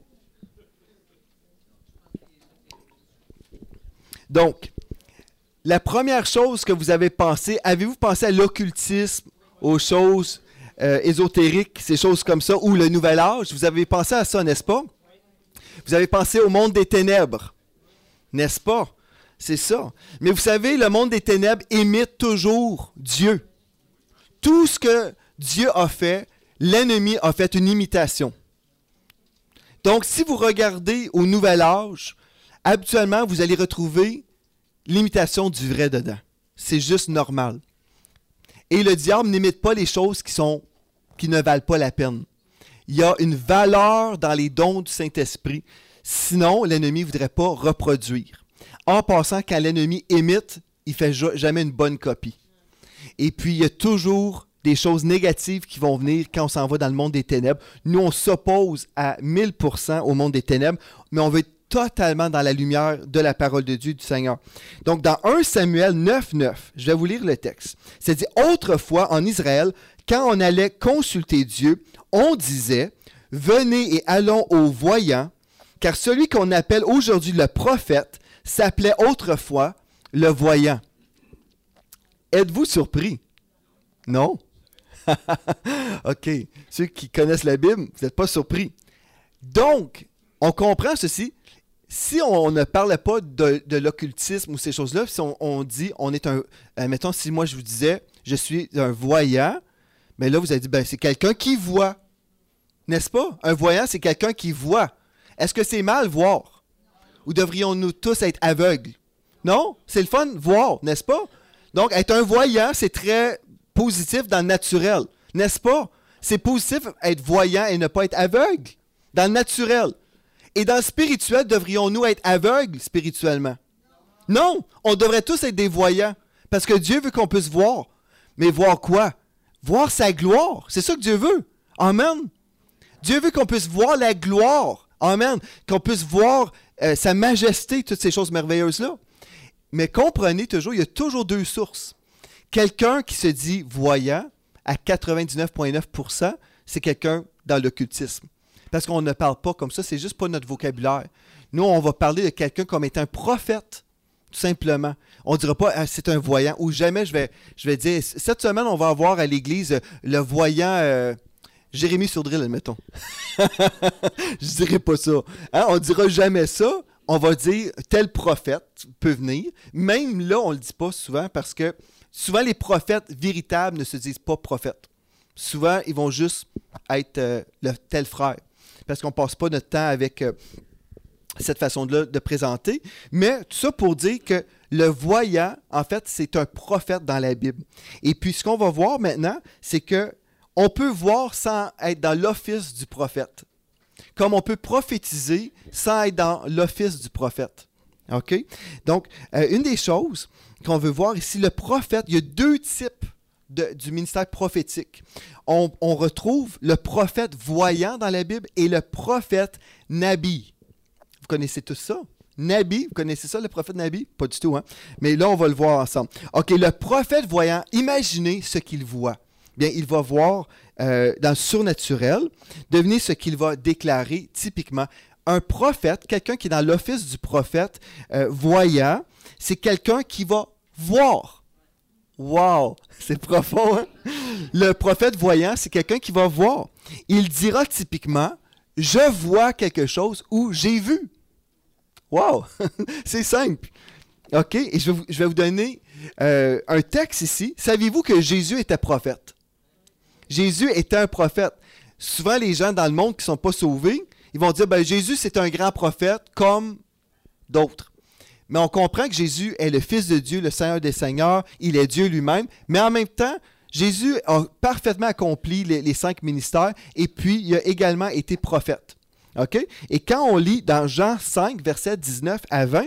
Donc, la première chose que vous avez pensé, avez-vous pensé à l'occultisme, aux choses Euh, ésotérique, ces choses comme ça, ou le nouvel âge, vous avez pensé à ça, n'est-ce pas? Vous avez pensé au monde des ténèbres, n'est-ce pas? C'est ça. Mais vous savez, le monde des ténèbres imite toujours Dieu. Tout ce que Dieu a fait, l'ennemi a fait une imitation. Donc, si vous regardez au nouvel âge, habituellement, vous allez retrouver l'imitation du vrai dedans. C'est juste normal. Et le diable n'imite pas les choses qui sont qui ne valent pas la peine. Il y a une valeur dans les dons du Saint-Esprit. Sinon, l'ennemi ne voudrait pas reproduire. En passant, quand l'ennemi imite, il ne fait jamais une bonne copie. Et puis, il y a toujours des choses négatives qui vont venir quand on s'en va dans le monde des ténèbres. Nous, on s'oppose à mille pour cent au monde des ténèbres, mais on veut être totalement dans la lumière de la parole de Dieu, du Seigneur. Donc, dans premier Samuel neuf, neuf, je vais vous lire le texte. C'est dit, autrefois, en Israël, quand on allait consulter Dieu, on disait, « Venez et allons au voyant, car celui qu'on appelle aujourd'hui le prophète s'appelait autrefois le voyant. » Êtes-vous surpris? Non? OK. Ceux qui connaissent la Bible, vous n'êtes pas surpris. Donc, on comprend ceci. Si on ne parlait pas de, de l'occultisme ou ces choses-là, si on, on dit, on est un... Euh, mettons, si moi je vous disais, je suis un voyant, mais là vous avez dit, ben c'est quelqu'un qui voit. N'est-ce pas? Un voyant, c'est quelqu'un qui voit. Est-ce que c'est mal voir? Ou devrions-nous tous être aveugles? Non? C'est le fun, voir, n'est-ce pas? Donc, être un voyant, c'est très positif dans le naturel, n'est-ce pas? C'est positif être voyant et ne pas être aveugle dans le naturel. Et dans le spirituel, devrions-nous être aveugles spirituellement? Non, on devrait tous être des voyants. Parce que Dieu veut qu'on puisse voir. Mais voir quoi? Voir sa gloire. C'est ça que Dieu veut. Amen. Dieu veut qu'on puisse voir la gloire. Amen. Qu'on puisse voir euh, sa majesté, toutes ces choses merveilleuses-là. Mais comprenez toujours, il y a toujours deux sources. Quelqu'un qui se dit voyant, à quatre-vingt-dix-neuf virgule neuf pour cent, c'est quelqu'un dans l'occultisme. Parce qu'on ne parle pas comme ça, c'est juste pas notre vocabulaire. Nous, on va parler de quelqu'un comme étant un prophète, tout simplement. On ne dira pas ah, c'est un voyant, ou jamais je vais, je vais dire, cette semaine, on va avoir à l'église euh, le voyant euh, Jérémie Sourdril, admettons. Je ne dirais pas ça. Hein? On ne dira jamais ça. On va dire tel prophète peut venir. Même là, on ne le dit pas souvent parce que souvent les prophètes véritables ne se disent pas prophètes. Souvent, ils vont juste être euh, le tel frère. Parce qu'on ne passe pas notre temps avec euh, cette façon-là de présenter. Mais tout ça pour dire que le voyant, en fait, c'est un prophète dans la Bible. Et puis, ce qu'on va voir maintenant, c'est que on peut voir sans être dans l'office du prophète. Comme on peut prophétiser sans être dans l'office du prophète. OK? Donc, euh, une des choses qu'on veut voir ici, le prophète, il y a deux types de, du ministère prophétique. On, on retrouve le prophète voyant dans la Bible et le prophète nabi. Vous connaissez tous ça? Nabi, vous connaissez ça, le prophète Nabi? Pas du tout, hein? Mais là, on va le voir ensemble. OK, le prophète voyant, imaginez ce qu'il voit. Bien, il va voir euh, dans le surnaturel, devinez ce qu'il va déclarer typiquement. Un prophète, quelqu'un qui est dans l'office du prophète euh, voyant, c'est quelqu'un qui va voir. Wow! C'est profond, hein? Le prophète voyant, c'est quelqu'un qui va voir. Il dira typiquement, « Je vois quelque chose » ou « J'ai vu ». Wow! C'est simple. OK? Et je vais vous, je vais vous donner euh, un texte ici. Saviez-vous que Jésus était prophète? Jésus était un prophète. Souvent, les gens dans le monde qui ne sont pas sauvés, ils vont dire, ben, Jésus, c'est un grand prophète comme d'autres. Mais on comprend que Jésus est le Fils de Dieu, le Seigneur des Seigneurs, il est Dieu lui-même. Mais en même temps, Jésus a parfaitement accompli les, les cinq ministères et puis il a également été prophète. OK? Et quand on lit dans Jean cinq, versets dix-neuf à vingt,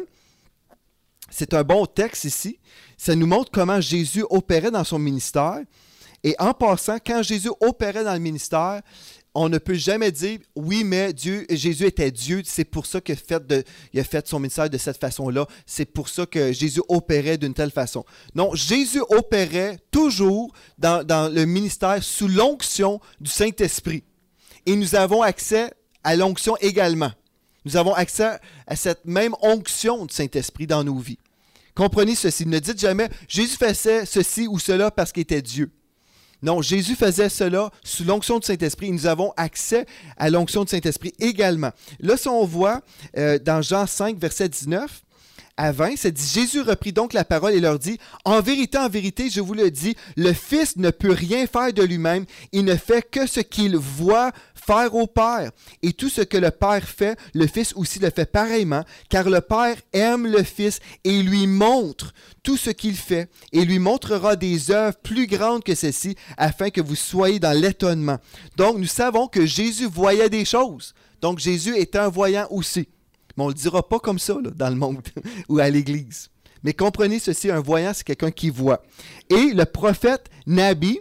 c'est un bon texte ici. Ça nous montre comment Jésus opérait dans son ministère. Et en passant, quand Jésus opérait dans le ministère, on ne peut jamais dire « Oui, mais Dieu, Jésus était Dieu, c'est pour ça qu'il a fait, de, il a fait son ministère de cette façon-là. C'est pour ça que Jésus opérait d'une telle façon. » Non, Jésus opérait toujours dans, dans le ministère sous l'onction du Saint-Esprit. Et nous avons accès à l'onction également. Nous avons accès à cette même onction du Saint-Esprit dans nos vies. Comprenez ceci. Ne dites jamais « Jésus faisait ceci ou cela parce qu'il était Dieu. » Non, Jésus faisait cela sous l'onction du Saint-Esprit et nous avons accès à l'onction du Saint-Esprit également. Là, si on voit euh, dans Jean cinq, verset dix-neuf à vingt, ça dit « Jésus reprit donc la parole et leur dit « En vérité, en vérité, je vous le dis, le Fils ne peut rien faire de lui-même, il ne fait que ce qu'il voit faire au Père. Et tout ce que le Père fait, le Fils aussi le fait pareillement, car le Père aime le Fils et lui montre tout ce qu'il fait, et lui montrera des œuvres plus grandes que celles-ci, afin que vous soyez dans l'étonnement. » Donc, nous savons que Jésus voyait des choses. Donc, Jésus était un voyant aussi. Mais on ne le dira pas comme ça là, dans le monde ou à l'Église. Mais comprenez ceci, un voyant, c'est quelqu'un qui voit. Et le prophète Nabi,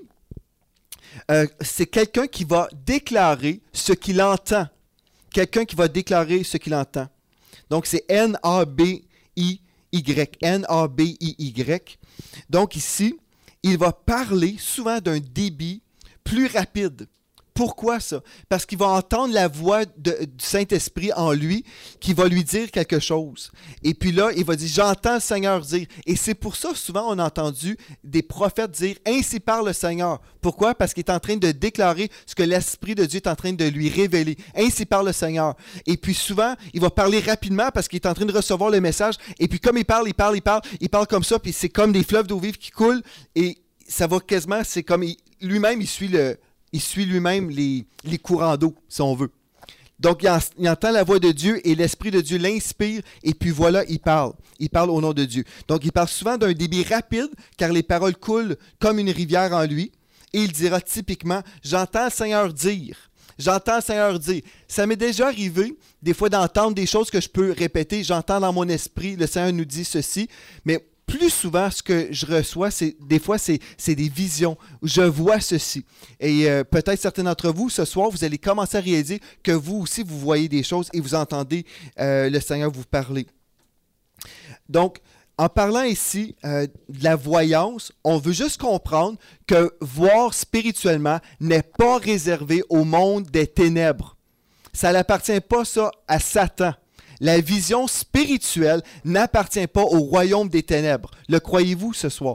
euh, c'est quelqu'un qui va déclarer ce qu'il entend. Quelqu'un qui va déclarer ce qu'il entend. Donc, c'est N A B I Y. N A B I Y. Donc, ici, il va parler souvent d'un débit plus rapide. Pourquoi ça? Parce qu'il va entendre la voix de, du Saint-Esprit en lui qui va lui dire quelque chose. Et puis là, il va dire « J'entends le Seigneur dire ». Et c'est pour ça, souvent, on a entendu des prophètes dire « Ainsi parle le Seigneur ». Pourquoi? Parce qu'il est en train de déclarer ce que l'Esprit de Dieu est en train de lui révéler. « Ainsi parle le Seigneur ». Et puis souvent, il va parler rapidement parce qu'il est en train de recevoir le message. Et puis comme il parle, il parle, il parle, il parle comme ça, puis c'est comme des fleuves d'eau vive qui coulent. Et ça va quasiment, c'est comme il, lui-même, il suit le... Il suit lui-même les, les courants d'eau, si on veut. Donc, il, en, il entend la voix de Dieu et l'Esprit de Dieu l'inspire et puis voilà, il parle. Il parle au nom de Dieu. Donc, il parle souvent d'un débit rapide car les paroles coulent comme une rivière en lui. Et il dira typiquement « J'entends le Seigneur dire ». J'entends le Seigneur dire. Ça m'est déjà arrivé, des fois, d'entendre des choses que je peux répéter. J'entends dans mon esprit, le Seigneur nous dit ceci, mais plus souvent, ce que je reçois, c'est des fois, c'est, c'est des visions. Je vois ceci. Et euh, peut-être certains d'entre vous, ce soir, vous allez commencer à réaliser que vous aussi, vous voyez des choses et vous entendez euh, le Seigneur vous parler. Donc, en parlant ici euh, de la voyance, on veut juste comprendre que voir spirituellement n'est pas réservé au monde des ténèbres. Ça n'appartient pas, ça, à Satan. La vision spirituelle n'appartient pas au royaume des ténèbres. Le croyez-vous ce soir?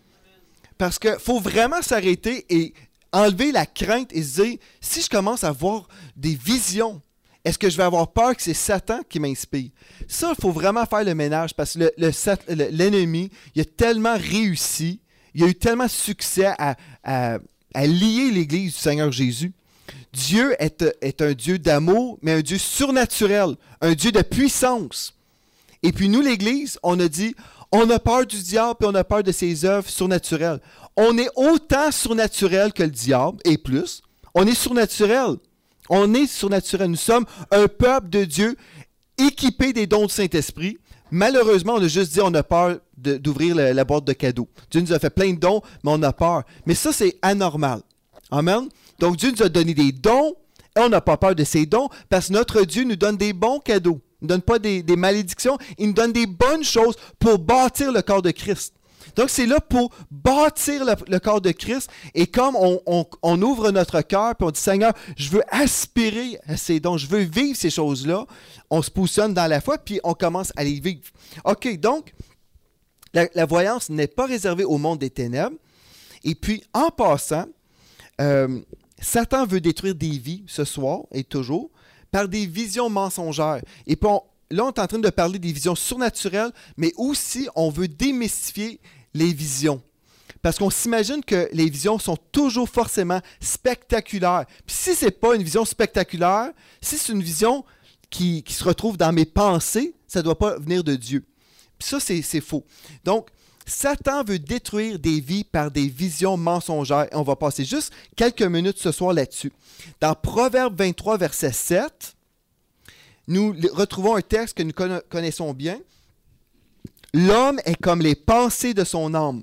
Parce qu'il faut vraiment s'arrêter et enlever la crainte et se dire, si je commence à voir des visions, est-ce que je vais avoir peur que c'est Satan qui m'inspire? Ça, il faut vraiment faire le ménage parce que le, le, le, l'ennemi, il a tellement réussi, il a eu tellement de succès à, à, à lier l'Église du Seigneur Jésus. Dieu est, est un Dieu d'amour, mais un Dieu surnaturel, un Dieu de puissance. Et puis nous, l'Église, on a dit, On a peur du diable et on a peur de ses œuvres surnaturelles. On est autant surnaturel que le diable, et plus. On est surnaturel. On est surnaturel. Nous sommes un peuple de Dieu équipé des dons du Saint-Esprit. Malheureusement, on a juste dit on a peur de, d'ouvrir la, la boîte de cadeaux. Dieu nous a fait plein de dons, mais on a peur. Mais ça, c'est anormal. Amen. Donc, Dieu nous a donné des dons et on n'a pas peur de ces dons parce que notre Dieu nous donne des bons cadeaux. Il ne donne pas des, des malédictions. Il nous donne des bonnes choses pour bâtir le corps de Christ. Donc, c'est là pour bâtir le, le corps de Christ. Et comme on, on, on ouvre notre cœur et on dit, Seigneur, je veux aspirer à ces dons, je veux vivre ces choses-là, on se positionne dans la foi puis on commence à les vivre. OK, donc, la, la voyance n'est pas réservée au monde des ténèbres. Et puis, en passant, euh, Satan veut détruire des vies ce soir et toujours par des visions mensongères. Et puis, on, là, on est en train de parler des visions surnaturelles, mais aussi, on veut démystifier les visions. Parce qu'on s'imagine que les visions sont toujours forcément spectaculaires. Puis si ce n'est pas une vision spectaculaire, si c'est une vision qui, qui se retrouve dans mes pensées, ça ne doit pas venir de Dieu. Puis ça, c'est, c'est faux. Donc, Satan veut détruire des vies par des visions mensongères. Et on va passer juste quelques minutes ce soir là-dessus. Dans Proverbe vingt-trois, verset sept, nous retrouvons un texte que nous connaissons bien. L'homme est comme les pensées de son âme.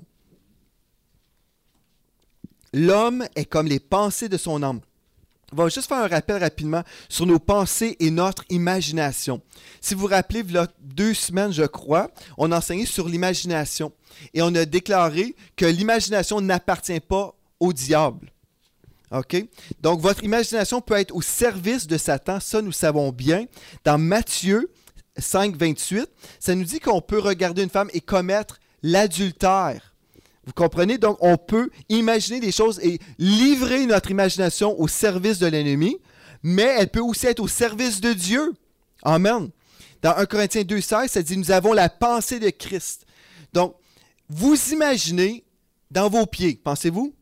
L'homme est comme les pensées de son âme. On va juste faire un rappel rapidement sur nos pensées et notre imagination. Si vous vous rappelez, il y a deux semaines, je crois, on a enseigné sur l'imagination. Et on a déclaré que l'imagination n'appartient pas au diable. OK? Donc, votre imagination peut être au service de Satan. Ça, nous savons bien. Dans Matthieu cinq, vingt-huit, ça nous dit qu'on peut regarder une femme et commettre l'adultère. Vous comprenez? Donc, on peut imaginer des choses et livrer notre imagination au service de l'ennemi, mais elle peut aussi être au service de Dieu. Amen. Dans un Corinthiens deux, seize, ça dit « Nous avons la pensée de Christ ». Donc, vous imaginez dans vos pieds, pensez-vous?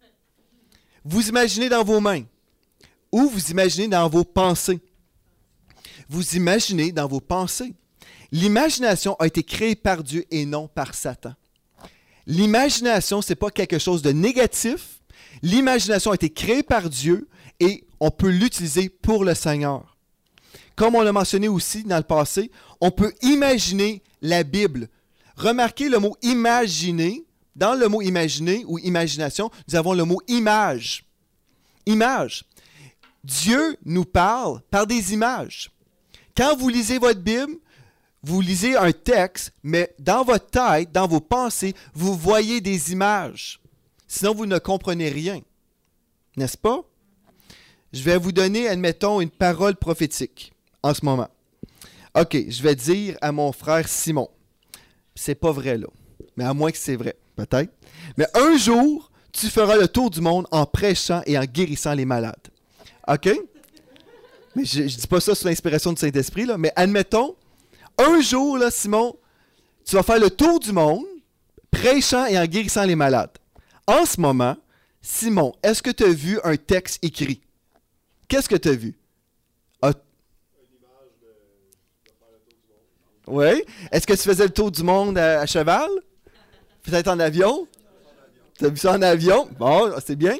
Vous imaginez dans vos mains ou vous imaginez dans vos pensées. Vous imaginez dans vos pensées. L'imagination a été créée par Dieu et non par Satan. L'imagination, ce n'est pas quelque chose de négatif. L'imagination a été créée par Dieu et on peut l'utiliser pour le Seigneur. Comme on l'a mentionné aussi dans le passé, on peut imaginer la Bible. Remarquez le mot « imaginer ». Dans le mot « imaginer » ou « imagination », nous avons le mot « image ». Image. Dieu nous parle par des images. Quand vous lisez votre Bible, vous lisez un texte, mais dans votre tête, dans vos pensées, vous voyez des images. Sinon, vous ne comprenez rien. N'est-ce pas? Je vais vous donner, admettons, une parole prophétique en ce moment. OK, je vais dire à mon frère Simon. C'est pas vrai, là. Mais à moins que c'est vrai, peut-être. Mais un jour, tu feras le tour du monde en prêchant et en guérissant les malades. OK? Mais je ne dis pas ça sous l'inspiration du Saint-Esprit, là, mais admettons, un jour, là, Simon, tu vas faire le tour du monde, prêchant et en guérissant les malades. En ce moment, Simon, est-ce que tu as vu un texte écrit? Qu'est-ce que tu as vu? Ah, une image de, de faire le tour du monde. Oui. Est-ce que tu faisais le tour du monde à, à cheval? Peut-être en avion? Tu as vu ça en avion? Bon, c'est bien.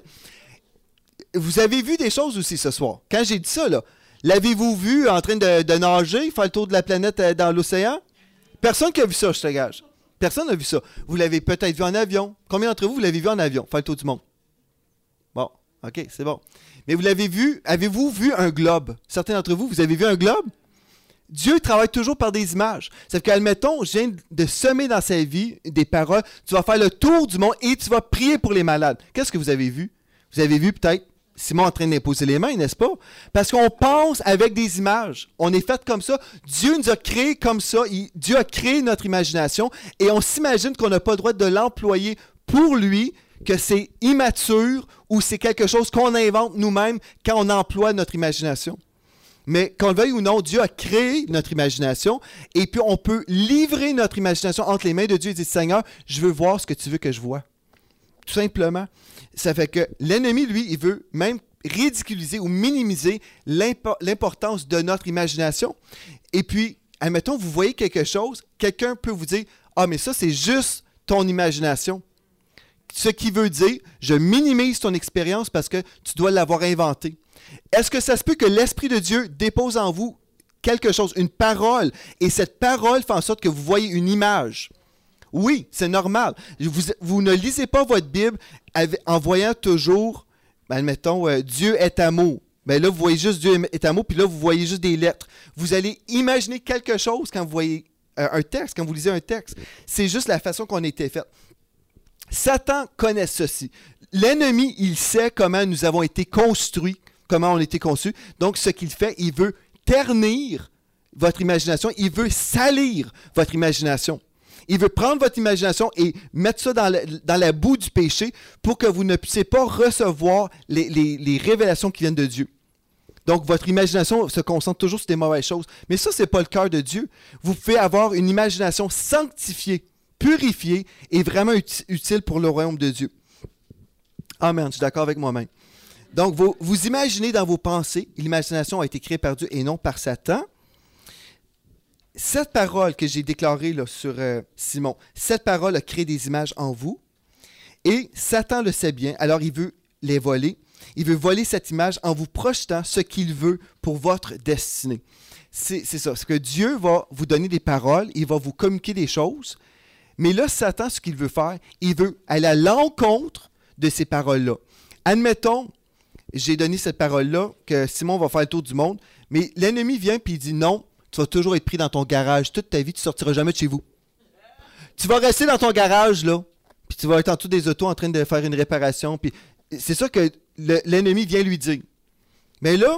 Vous avez vu des choses aussi ce soir. Quand j'ai dit ça, là, l'avez-vous vu en train de, de nager, faire le tour de la planète euh, dans l'océan? Personne qui a vu ça, je te gage. Personne n'a vu ça. Vous l'avez peut-être vu en avion. Combien d'entre vous, vous l'avez vu en avion, faire le tour du monde? Bon, OK, c'est bon. Mais vous l'avez vu, avez-vous vu un globe? Certains d'entre vous, vous avez vu un globe? Dieu travaille toujours par des images. C'est qu'admettons, je viens de semer dans sa vie des paroles, tu vas faire le tour du monde et tu vas prier pour les malades. Qu'est-ce que vous avez vu? Vous avez vu peut-être Simon en train d'imposer les mains, n'est-ce pas? Parce qu'on pense avec des images. On est fait comme ça. Dieu nous a créés comme ça. Il, Dieu a créé notre imagination et on s'imagine qu'on n'a pas le droit de l'employer pour lui, que c'est immature ou c'est quelque chose qu'on invente nous-mêmes quand on emploie notre imagination. Mais qu'on le veuille ou non, Dieu a créé notre imagination et puis on peut livrer notre imagination entre les mains de Dieu et dire « Seigneur, je veux voir ce que tu veux que je vois. » Tout simplement. Ça fait que l'ennemi, lui, il veut même ridiculiser ou minimiser l'impo- l'importance de notre imagination. Et puis, admettons, vous voyez quelque chose, quelqu'un peut vous dire « Ah, mais ça, c'est juste ton imagination. Ce qui veut dire, je minimise ton expérience parce que tu dois l'avoir inventée. Est-ce que ça se peut que l'Esprit de Dieu dépose en vous quelque chose, une parole, et cette parole fait en sorte que vous voyez une image? Oui, c'est normal. Vous, vous ne lisez pas votre Bible avec, en voyant toujours, ben, admettons, euh, Dieu est amour. Ben là, vous voyez juste Dieu est amour, puis là, vous voyez juste des lettres. Vous allez imaginer quelque chose quand vous voyez euh, un texte, quand vous lisez un texte. C'est juste la façon qu'on a été fait. Satan connaît ceci. L'ennemi, il sait comment nous avons été construits, comment on a été conçus. Donc, ce qu'il fait, il veut ternir votre imagination, il veut salir votre imagination. Il veut prendre votre imagination et mettre ça dans, le, dans la boue du péché pour que vous ne puissiez pas recevoir les, les, les révélations qui viennent de Dieu. Donc, votre imagination se concentre toujours sur des mauvaises choses. Mais ça, ce n'est pas le cœur de Dieu. Vous pouvez avoir une imagination sanctifiée, purifiée et vraiment uti- utile pour le royaume de Dieu. Amen, je suis d'accord avec moi-même. Donc, vous, vous imaginez dans vos pensées, l'imagination a été créée par Dieu et non par Satan. Cette parole que j'ai déclarée là, sur euh, Simon, cette parole a créé des images en vous et Satan le sait bien, alors il veut les voler. Il veut voler cette image en vous projetant ce qu'il veut pour votre destinée. C'est, c'est ça, c'est que Dieu va vous donner des paroles, il va vous communiquer des choses, mais là, Satan, ce qu'il veut faire, il veut aller à l'encontre de ces paroles-là. Admettons, j'ai donné cette parole-là, que Simon va faire le tour du monde, mais l'ennemi vient et il dit non, tu vas toujours être pris dans ton garage toute ta vie, tu ne sortiras jamais de chez vous. Tu vas rester dans ton garage, là, puis tu vas être en dessous des autos en train de faire une réparation, puis c'est ça que le, l'ennemi vient lui dire. Mais là,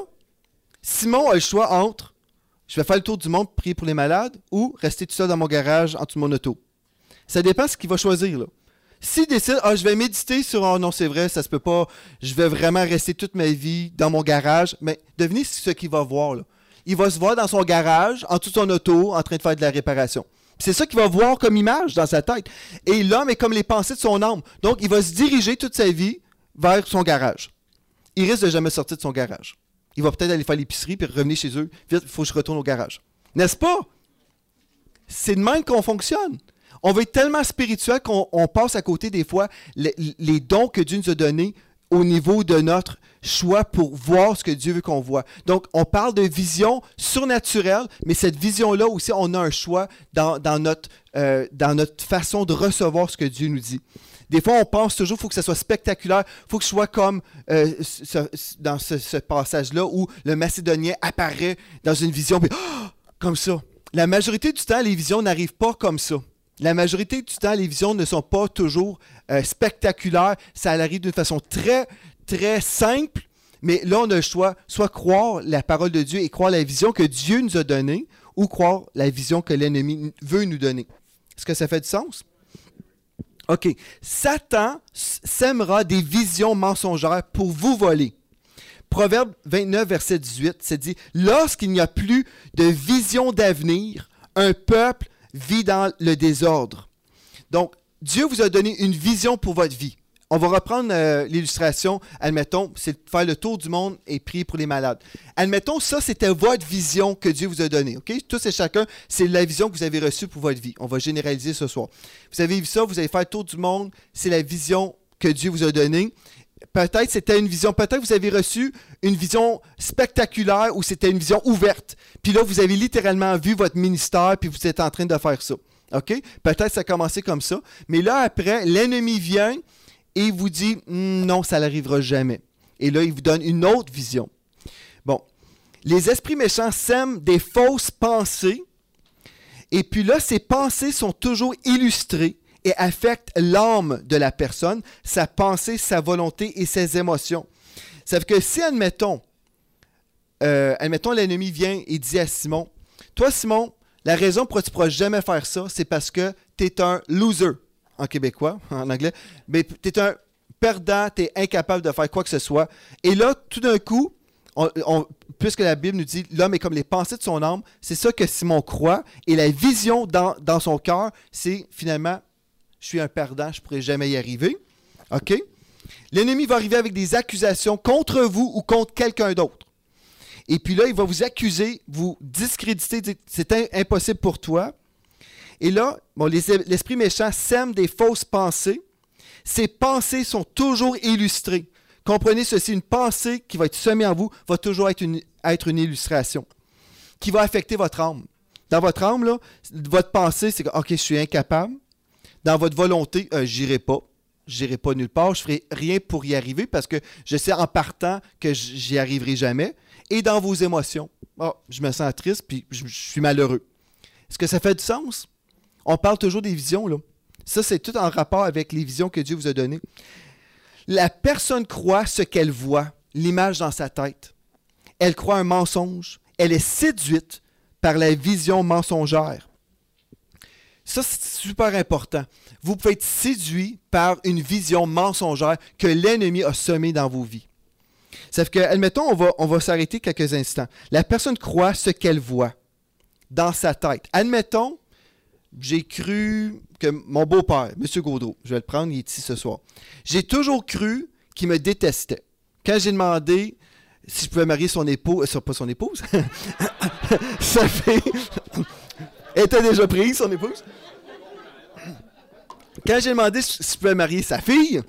Simon a le choix entre je vais faire le tour du monde, prier pour les malades, ou rester tout seul dans mon garage en dessous de mon auto. Ça dépend de ce qu'il va choisir, là. S'il décide, ah, je vais méditer sur, oh non, c'est vrai, ça se peut pas, je vais vraiment rester toute ma vie dans mon garage, mais devinez ce qu'il va voir, là. Il va se voir dans son garage, en dessous de son auto, en train de faire de la réparation. C'est ça qu'il va voir comme image dans sa tête. Et l'homme est comme les pensées de son âme. Donc, il va se diriger toute sa vie vers son garage. Il risque de jamais sortir de son garage. Il va peut-être aller faire l'épicerie puis revenir chez eux. Vite, il faut que je retourne au garage. N'est-ce pas? C'est de même qu'on fonctionne. On veut être tellement spirituel qu'on on passe à côté des fois les, les dons que Dieu nous a donnés au niveau de notre choix pour voir ce que Dieu veut qu'on voit. Donc, on parle de vision surnaturelle, mais cette vision-là aussi, on a un choix dans, dans, notre, euh, dans notre façon de recevoir ce que Dieu nous dit. Des fois, on pense toujours qu'il faut que ça soit spectaculaire, il faut que je sois comme euh, ce, dans ce, ce passage-là où le Macédonien apparaît dans une vision, puis oh, comme ça. La majorité du temps, les visions n'arrivent pas comme ça. La majorité du temps, les visions ne sont pas toujours euh, spectaculaires. Ça arrive d'une façon très, très simple. Mais là, on a le choix, soit croire la parole de Dieu et croire la vision que Dieu nous a donnée, ou croire la vision que l'ennemi veut nous donner. Est-ce que ça fait du sens? OK. Satan sèmera des visions mensongères pour vous voler. Proverbe vingt-neuf, verset dix-huit, c'est dit « Lorsqu'il n'y a plus de vision d'avenir, un peuple vit dans le désordre. » Donc, Dieu vous a donné une vision pour votre vie. On va reprendre euh, l'illustration. Admettons, c'est de faire le tour du monde et prier pour les malades. Admettons, ça, c'était votre vision que Dieu vous a donnée. OK? Tous et chacun, c'est la vision que vous avez reçue pour votre vie. On va généraliser ce soir. Vous avez vu ça, vous allez faire le tour du monde. C'est la vision que Dieu vous a donnée. Peut-être c'était une vision, peut-être vous avez reçu une vision spectaculaire ou c'était une vision ouverte. Puis là, vous avez littéralement vu votre ministère puis vous êtes en train de faire ça. OK? Peut-être ça a commencé comme ça. Mais là, après, l'ennemi vient et il vous dit mm, « Non, ça n'arrivera jamais. » Et là, il vous donne une autre vision. Bon. Les esprits méchants sèment des fausses pensées. Et puis là, ces pensées sont toujours illustrées et affecte l'âme de la personne, sa pensée, sa volonté et ses émotions. Ça veut dire que si, admettons, euh, admettons, l'ennemi vient et dit à Simon, « Toi, Simon, la raison pour laquelle tu ne pourras jamais faire ça, c'est parce que tu es un loser, en québécois, en anglais, mais tu es un perdant, tu es incapable de faire quoi que ce soit. » Et là, tout d'un coup, on, on, puisque la Bible nous dit « L'homme est comme les pensées de son âme », c'est ça que Simon croit, et la vision dans, dans son cœur, c'est finalement je suis un perdant, je ne pourrai jamais y arriver. OK? L'ennemi va arriver avec des accusations contre vous ou contre quelqu'un d'autre. Et puis là, il va vous accuser, vous discréditer, dire c'est impossible pour toi. Et là, bon, les, l'esprit méchant sème des fausses pensées. Ces pensées sont toujours illustrées. Comprenez ceci, une pensée qui va être semée en vous va toujours être une, être une illustration qui va affecter votre âme. Dans votre âme, là, votre pensée, c'est que « OK, je suis incapable ». Dans votre volonté, euh, « J'irai pas ». Je n'irai pas nulle part, je ne ferai rien pour y arriver parce que je sais en partant que j'y arriverai jamais. Et dans vos émotions, oh, je me sens triste puis je, je suis malheureux. Est-ce que ça fait du sens? On parle toujours des visions, là. Ça, c'est tout en rapport avec les visions que Dieu vous a données. La personne croit ce qu'elle voit, l'image dans sa tête. Elle croit un mensonge. Elle est séduite par la vision mensongère. Ça, c'est super important. Vous pouvez être séduit par une vision mensongère que l'ennemi a semée dans vos vies. Ça fait que, admettons, on va, on va s'arrêter quelques instants. La personne croit ce qu'elle voit dans sa tête. Admettons, j'ai cru que mon beau-père, M. Gaudreau, je vais le prendre, il est ici ce soir. J'ai toujours cru qu'il me détestait. Quand j'ai demandé si je pouvais marier son épouse, euh, pas son épouse, sa fille, elle était déjà prise, son épouse. Quand j'ai demandé si je pouvais marier sa fille,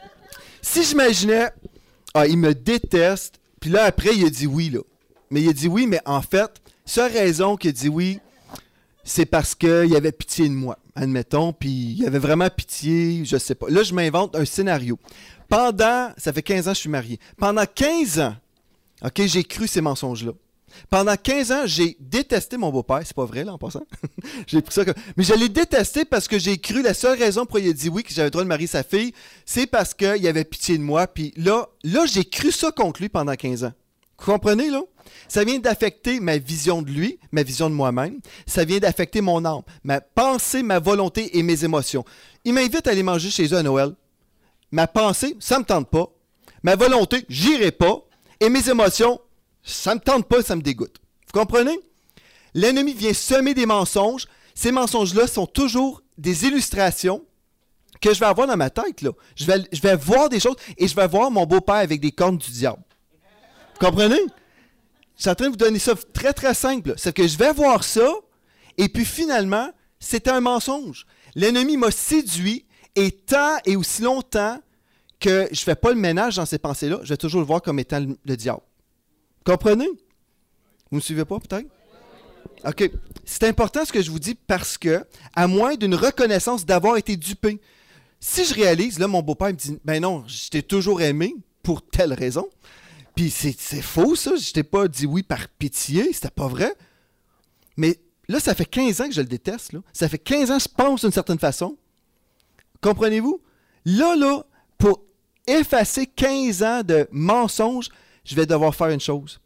si j'imaginais, ah, il me déteste, puis là, après, il a dit oui, là. Mais il a dit oui, mais en fait, seule raison qu'il a dit oui, c'est parce qu'il avait pitié de moi, admettons, puis il avait vraiment pitié, je sais pas. Là, je m'invente un scénario. Pendant, ça fait quinze ans que je suis marié, pendant quinze ans, OK, j'ai cru ces mensonges-là. Pendant quinze ans, j'ai détesté mon beau-père. C'est pas vrai, là, en passant. J'ai pris ça comme... Mais je l'ai détesté parce que j'ai cru, la seule raison pour lui dire oui, que j'avais le droit de marier sa fille, c'est parce qu'il avait pitié de moi. Puis là, là, j'ai cru ça contre lui pendant quinze ans. Vous comprenez, là? Ça vient d'affecter ma vision de lui, ma vision de moi-même. Ça vient d'affecter mon âme, ma pensée, ma volonté et mes émotions. Il m'invite à aller manger chez eux à Noël. Ma pensée, ça me tente pas. Ma volonté, j'irai pas. Et mes émotions, ça ne me tente pas, ça me dégoûte. Vous comprenez? L'ennemi vient semer des mensonges. Ces mensonges-là sont toujours des illustrations que je vais avoir dans ma tête. Là. Je, vais, je vais voir des choses et je vais voir mon beau-père avec des cornes du diable. Vous comprenez? Je suis en train de vous donner ça très, très simple. C'est que je vais voir ça et puis finalement, c'était un mensonge. L'ennemi m'a séduit et tant et aussi longtemps que je ne fais pas le ménage dans ces pensées-là, je vais toujours le voir comme étant le, le diable. Comprenez? Vous ne me suivez pas, peut-être? OK. C'est important ce que je vous dis parce que, à moins d'une reconnaissance d'avoir été dupé, si je réalise, là, mon beau-père me dit, ben non, je t'ai toujours aimé pour telle raison, puis c'est, c'est faux, ça, je t'ai pas dit oui par pitié, c'était pas vrai. Mais là, ça fait quinze ans que je le déteste, là. Ça fait quinze ans que je pense d'une certaine façon. Comprenez-vous? Là, là, pour effacer quinze ans de mensonges, je vais devoir faire une chose.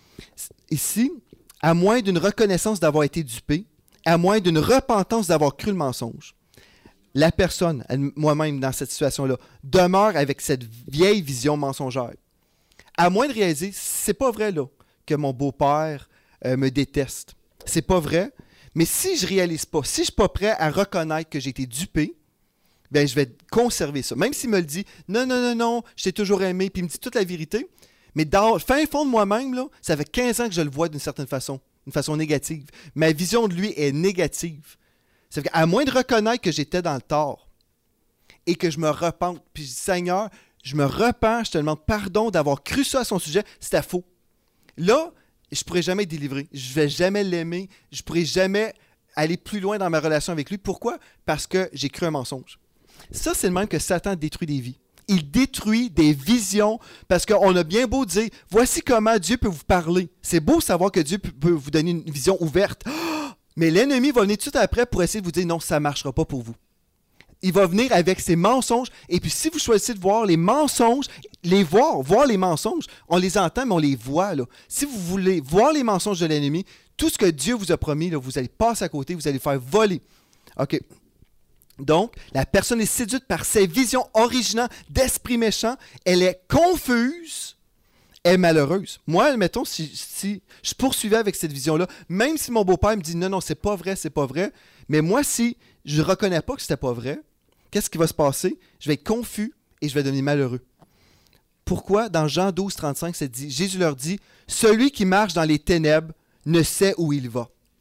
Ici, à moins d'une reconnaissance d'avoir été dupé, à moins d'une repentance d'avoir cru le mensonge, la personne, moi-même dans cette situation-là, demeure avec cette vieille vision mensongère. À moins de réaliser, c'est pas vrai là que mon beau-père euh, me déteste. C'est pas vrai. Mais si je réalise pas, si je suis pas prêt à reconnaître que j'ai été dupé, bien, je vais conserver ça. Même s'il me le dit, non, non, non, non, je t'ai toujours aimé, puis il me dit toute la vérité, mais dans le fin fond de moi-même, là, ça fait quinze ans que je le vois d'une certaine façon, d'une façon négative. Ma vision de lui est négative. Ça fait qu'à moins de reconnaître que j'étais dans le tort et que je me repente, puis je dis, Seigneur, je me repens, je te demande pardon d'avoir cru ça à son sujet, c'était faux. Là, je ne pourrai jamais être délivré, je ne vais jamais l'aimer, je ne pourrai jamais aller plus loin dans ma relation avec lui. Pourquoi? Parce que j'ai cru un mensonge. Ça, c'est le même que Satan détruit des vies. Il détruit des visions parce qu'on a bien beau dire, voici comment Dieu peut vous parler. C'est beau savoir que Dieu peut vous donner une vision ouverte. Oh! Mais l'ennemi va venir tout de suite après pour essayer de vous dire, non, ça ne marchera pas pour vous. Il va venir avec ses mensonges. Et puis, si vous choisissez de voir les mensonges, les voir, voir les mensonges, on les entend, mais on les voit. Là. Si vous voulez voir les mensonges de l'ennemi, tout ce que Dieu vous a promis, là, vous allez passer à côté, vous allez faire voler. OK. Donc, la personne est séduite par ses visions originales d'esprit méchant. Elle est confuse. Elle est malheureuse. Moi, mettons, si, si je poursuivais avec cette vision-là, même si mon beau-père me dit « Non, non, c'est pas vrai, c'est pas vrai », mais moi, si je ne reconnais pas que c'était pas vrai, qu'est-ce qui va se passer? Je vais être confus et je vais devenir malheureux. Pourquoi? Dans Jean douze, trente-cinq, ça dit, Jésus leur dit « Celui qui marche dans les ténèbres ne sait où il va. »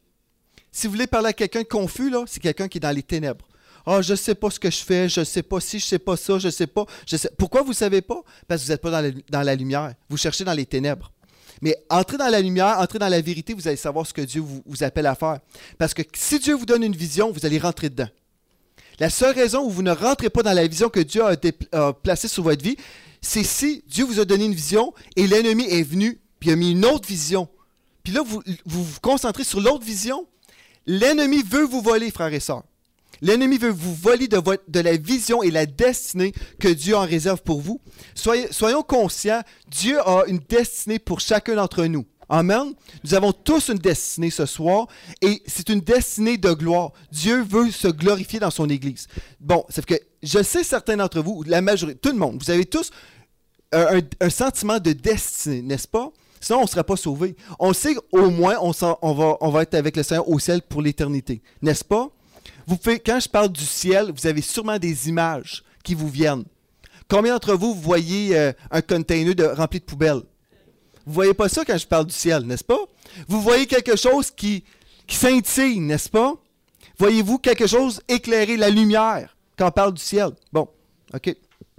Si vous voulez parler à quelqu'un de confus, là, c'est quelqu'un qui est dans les ténèbres. Ah, oh, je ne sais pas ce que je fais, je ne sais pas si, je ne sais pas ça, je ne sais pas. Je sais... Pourquoi vous ne savez pas? Parce que vous n'êtes pas dans la, dans la lumière. Vous cherchez dans les ténèbres. Mais entrez dans la lumière, entrez dans la vérité, vous allez savoir ce que Dieu vous, vous appelle à faire. Parce que si Dieu vous donne une vision, vous allez rentrer dedans. La seule raison où vous ne rentrez pas dans la vision que Dieu a, dé- a placée sur votre vie, c'est si Dieu vous a donné une vision et l'ennemi est venu puis a mis une autre vision. Puis là, vous vous, vous concentrez sur l'autre vision. L'ennemi veut vous voler, frères et sœurs. L'ennemi veut vous voler de, votre, de la vision et la destinée que Dieu en réserve pour vous. Soyez, soyons conscients, Dieu a une destinée pour chacun d'entre nous. Amen. Nous avons tous une destinée ce soir et c'est une destinée de gloire. Dieu veut se glorifier dans son Église. Bon, c'est que je sais certains d'entre vous, la majorité, tout le monde, vous avez tous un, un, un sentiment de destinée, n'est-ce pas? Sinon, on ne serait pas sauvés. On sait qu'au moins, on, on, va, on va être avec le Seigneur au ciel pour l'éternité, n'est-ce pas? Vous pouvez, quand je parle du ciel, vous avez sûrement des images qui vous viennent. Combien d'entre vous, vous voyez euh, un container de, rempli de poubelles? Vous ne voyez pas ça quand je parle du ciel, n'est-ce pas? Vous voyez quelque chose qui, qui scintille, n'est-ce pas? Voyez-vous quelque chose éclairer la lumière quand on parle du ciel? Bon, OK.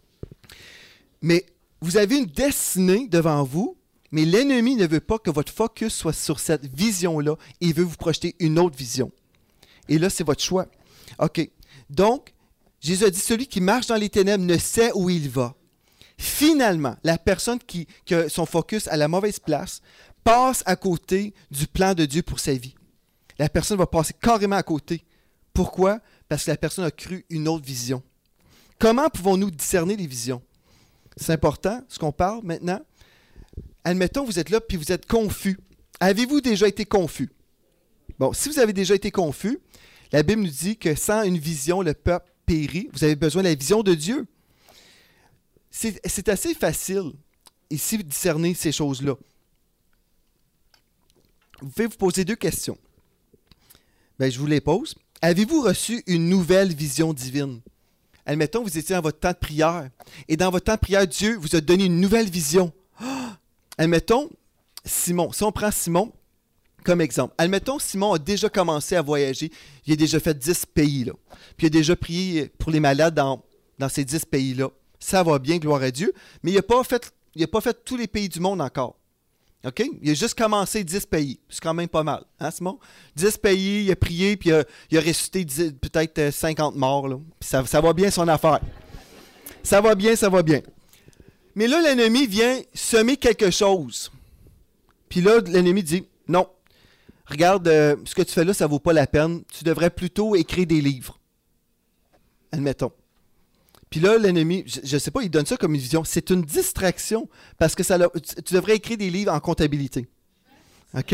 Mais vous avez une destinée devant vous, mais l'ennemi ne veut pas que votre focus soit sur cette vision-là. Il veut vous projeter une autre vision. Et là, c'est votre choix. OK. Donc, Jésus a dit, celui qui marche dans les ténèbres ne sait où il va. Finalement, la personne qui, qui a son focus à la mauvaise place passe à côté du plan de Dieu pour sa vie. La personne va passer carrément à côté. Pourquoi? Parce que la personne a cru une autre vision. Comment pouvons-nous discerner les visions? C'est important, ce qu'on parle maintenant. Admettons, vous êtes là puis vous êtes confus. Avez-vous déjà été confus? Bon, si vous avez déjà été confus, la Bible nous dit que sans une vision, le peuple périt. Vous avez besoin de la vision de Dieu. C'est, c'est assez facile ici de discerner ces choses-là. Vous pouvez vous poser deux questions. Bien, je vous les pose. Avez-vous reçu une nouvelle vision divine? Admettons, vous étiez dans votre temps de prière. Et dans votre temps de prière, Dieu vous a donné une nouvelle vision. Oh! Admettons, Simon. Si on prend Simon comme exemple. Admettons, Simon a déjà commencé à voyager. Il a déjà fait dix pays, là. Puis il a déjà prié pour les malades dans, dans ces dix pays-là. Ça va bien, gloire à Dieu. Mais il n'a pas fait, il a pas fait tous les pays du monde encore. OK? Il a juste commencé dix pays. C'est quand même pas mal. Hein, Simon? dix pays, il a prié, puis il a, il a ressuscité dix, peut-être cinquante morts. Là. Puis ça, ça va bien son affaire. Ça va bien, ça va bien. Mais là, l'ennemi vient semer quelque chose. Puis là, l'ennemi dit, non, regarde, euh, ce que tu fais là, ça ne vaut pas la peine. Tu devrais plutôt écrire des livres. Admettons. Puis là, l'ennemi, je ne sais pas, il donne ça comme une vision. C'est une distraction parce que ça, tu devrais écrire des livres en comptabilité. OK?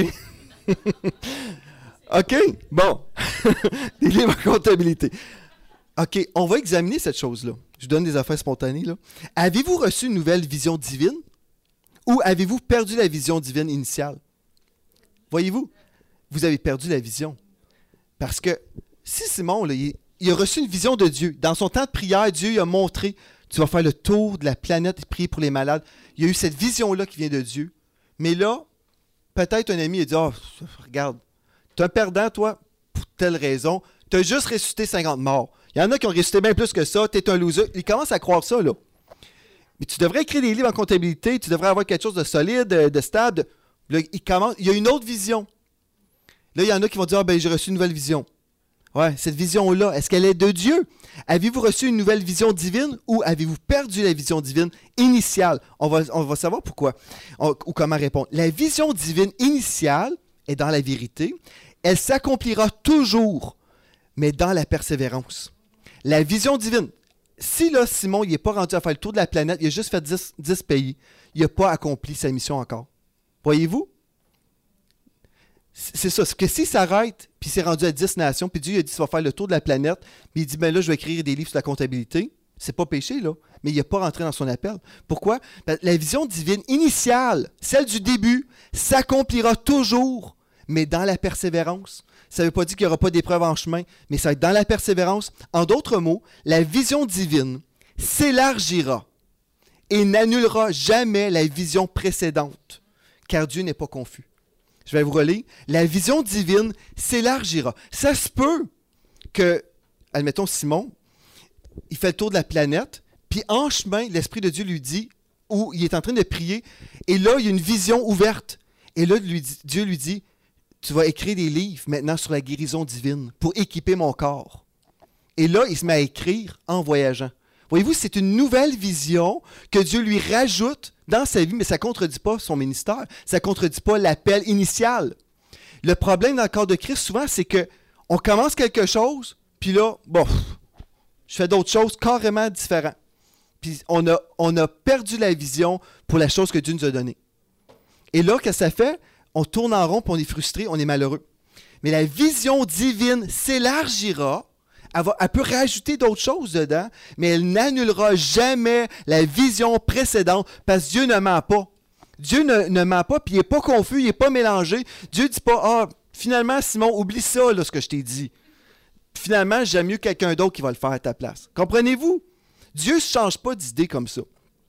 OK? Bon. Des livres en comptabilité. OK, on va examiner cette chose-là. Je donne des affaires spontanées, là. Avez-vous reçu une nouvelle vision divine ou avez-vous perdu la vision divine initiale? Voyez-vous? Vous avez perdu la vision. Parce que si Simon, là, il Il a reçu une vision de Dieu. Dans son temps de prière, Dieu lui a montré, tu vas faire le tour de la planète et prier pour les malades. Il y a eu cette vision-là qui vient de Dieu. Mais là, peut-être un ami a dit, oh, regarde, tu es un perdant, toi, pour telle raison. Tu as juste ressuscité cinquante morts. Il y en a qui ont ressuscité bien plus que ça. Tu es un loser. Il commence à croire ça, là. Mais tu devrais écrire des livres en comptabilité. Tu devrais avoir quelque chose de solide, de stable. Là, il, commence, il y a une autre vision. Là, il y en a qui vont dire, ah, ben, j'ai reçu une nouvelle vision. Ouais, cette vision-là, est-ce qu'elle est de Dieu? Avez-vous reçu une nouvelle vision divine ou avez-vous perdu la vision divine initiale? On va, on va savoir pourquoi on, ou comment répondre. La vision divine initiale est dans la vérité. Elle s'accomplira toujours, mais dans la persévérance. La vision divine, si là, Simon, il n'est pas rendu à faire le tour de la planète, il a juste fait dix, dix pays, il n'a pas accompli sa mission encore. Voyez-vous? C'est ça, c'est que s'il s'arrête, puis il s'est rendu à dix nations, puis Dieu il a dit qu'il va faire le tour de la planète, puis il dit, ben là, je vais écrire des livres sur la comptabilité. C'est pas péché, là, mais il n'a pas rentré dans son appel. Pourquoi? La vision divine initiale, celle du début, s'accomplira toujours, mais dans la persévérance. Ça ne veut pas dire qu'il n'y aura pas d'épreuves en chemin, mais ça va être dans la persévérance. En d'autres mots, la vision divine s'élargira et n'annulera jamais la vision précédente, car Dieu n'est pas confus. Je vais vous relire. La vision divine s'élargira. Ça se peut que, admettons Simon, il fait le tour de la planète, puis en chemin, l'Esprit de Dieu lui dit, où il est en train de prier, et là, il y a une vision ouverte. Et là, lui dit, Dieu lui dit, tu vas écrire des livres maintenant sur la guérison divine pour équiper mon corps. Et là, il se met à écrire en voyageant. Voyez-vous, c'est une nouvelle vision que Dieu lui rajoute dans sa vie, mais ça ne contredit pas son ministère. Ça ne contredit pas l'appel initial. Le problème dans le corps de Christ, souvent, c'est qu'on commence quelque chose, puis là, bon, je fais d'autres choses carrément différentes. Puis on a, on a perdu la vision pour la chose que Dieu nous a donnée. Et là, qu'est-ce que ça fait? On tourne en rond, puis on est frustré, on est malheureux. Mais la vision divine s'élargira. Elle, va, elle peut rajouter d'autres choses dedans, mais elle n'annulera jamais la vision précédente parce que Dieu ne ment pas. Dieu ne, ne ment pas, puis il n'est pas confus, il n'est pas mélangé. Dieu ne dit pas, ah, finalement, Simon, oublie ça, là, ce que je t'ai dit. Finalement, j'aime mieux quelqu'un d'autre qui va le faire à ta place. Comprenez-vous? Dieu ne change pas d'idée comme ça.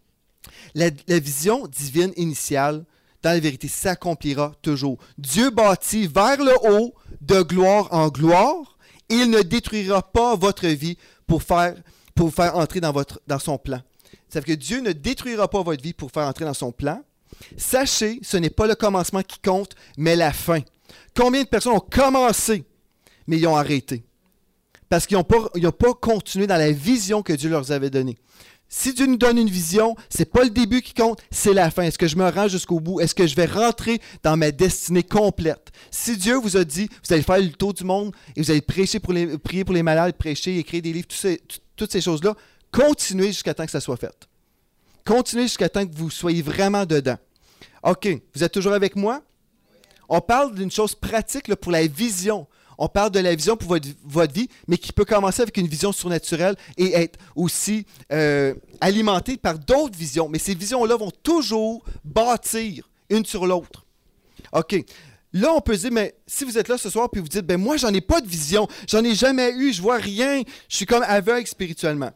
La, la vision divine initiale, dans la vérité, s'accomplira toujours. Dieu bâtit vers le haut, de gloire en gloire. Il ne détruira pas votre vie pour, faire, pour vous faire entrer dans, votre, dans son plan. Ça veut dire que Dieu ne détruira pas votre vie pour faire entrer dans son plan. Sachez, ce n'est pas le commencement qui compte, mais la fin. Combien de personnes ont commencé, mais ils ont arrêté? Parce qu'ils n'ont pas, ils n'ont pas continué dans la vision que Dieu leur avait donnée. Si Dieu nous donne une vision, ce n'est pas le début qui compte, c'est la fin. Est-ce que je me rends jusqu'au bout? Est-ce que je vais rentrer dans ma destinée complète? Si Dieu vous a dit, vous allez faire le tour du monde et vous allez prêcher pour les, prier pour les malades, prêcher, écrire des livres, tout ces, tout, toutes ces choses-là, continuez jusqu'à temps que ça soit fait. Continuez jusqu'à temps que vous soyez vraiment dedans. OK, vous êtes toujours avec moi? On parle d'une chose pratique là, pour la vision. On parle de la vision pour votre, votre vie, mais qui peut commencer avec une vision surnaturelle et être aussi euh, alimentée par d'autres visions. Mais ces visions-là vont toujours bâtir une sur l'autre. OK. Là, on peut se dire, mais si vous êtes là ce soir et vous dites, ben moi, j'en ai pas de vision, j'en ai jamais eu, je vois rien, je suis comme aveugle spirituellement.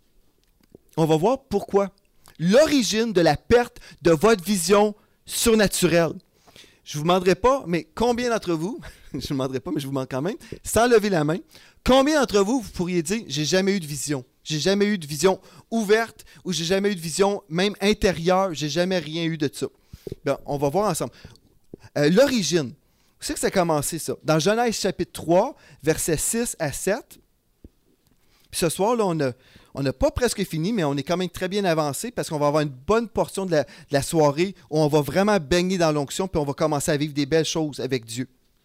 On va voir pourquoi. L'origine de la perte de votre vision surnaturelle. Je ne vous demanderai pas, mais combien d'entre vous, je ne vous demanderai pas, mais je vous demande quand même, sans lever la main, combien d'entre vous, vous pourriez dire, j'ai jamais eu de vision, j'ai jamais eu de vision ouverte, ou j'ai jamais eu de vision même intérieure, j'ai jamais rien eu de ça. Bien, on va voir ensemble. Euh, l'origine, où c'est que ça a commencé ça? Dans Genèse chapitre trois, versets six à sept. Puis ce soir, là, on a... On n'a pas presque fini, mais on est quand même très bien avancé parce qu'on va avoir une bonne portion de la, de la soirée où on va vraiment baigner dans l'onction puis on va commencer à vivre des belles choses avec Dieu.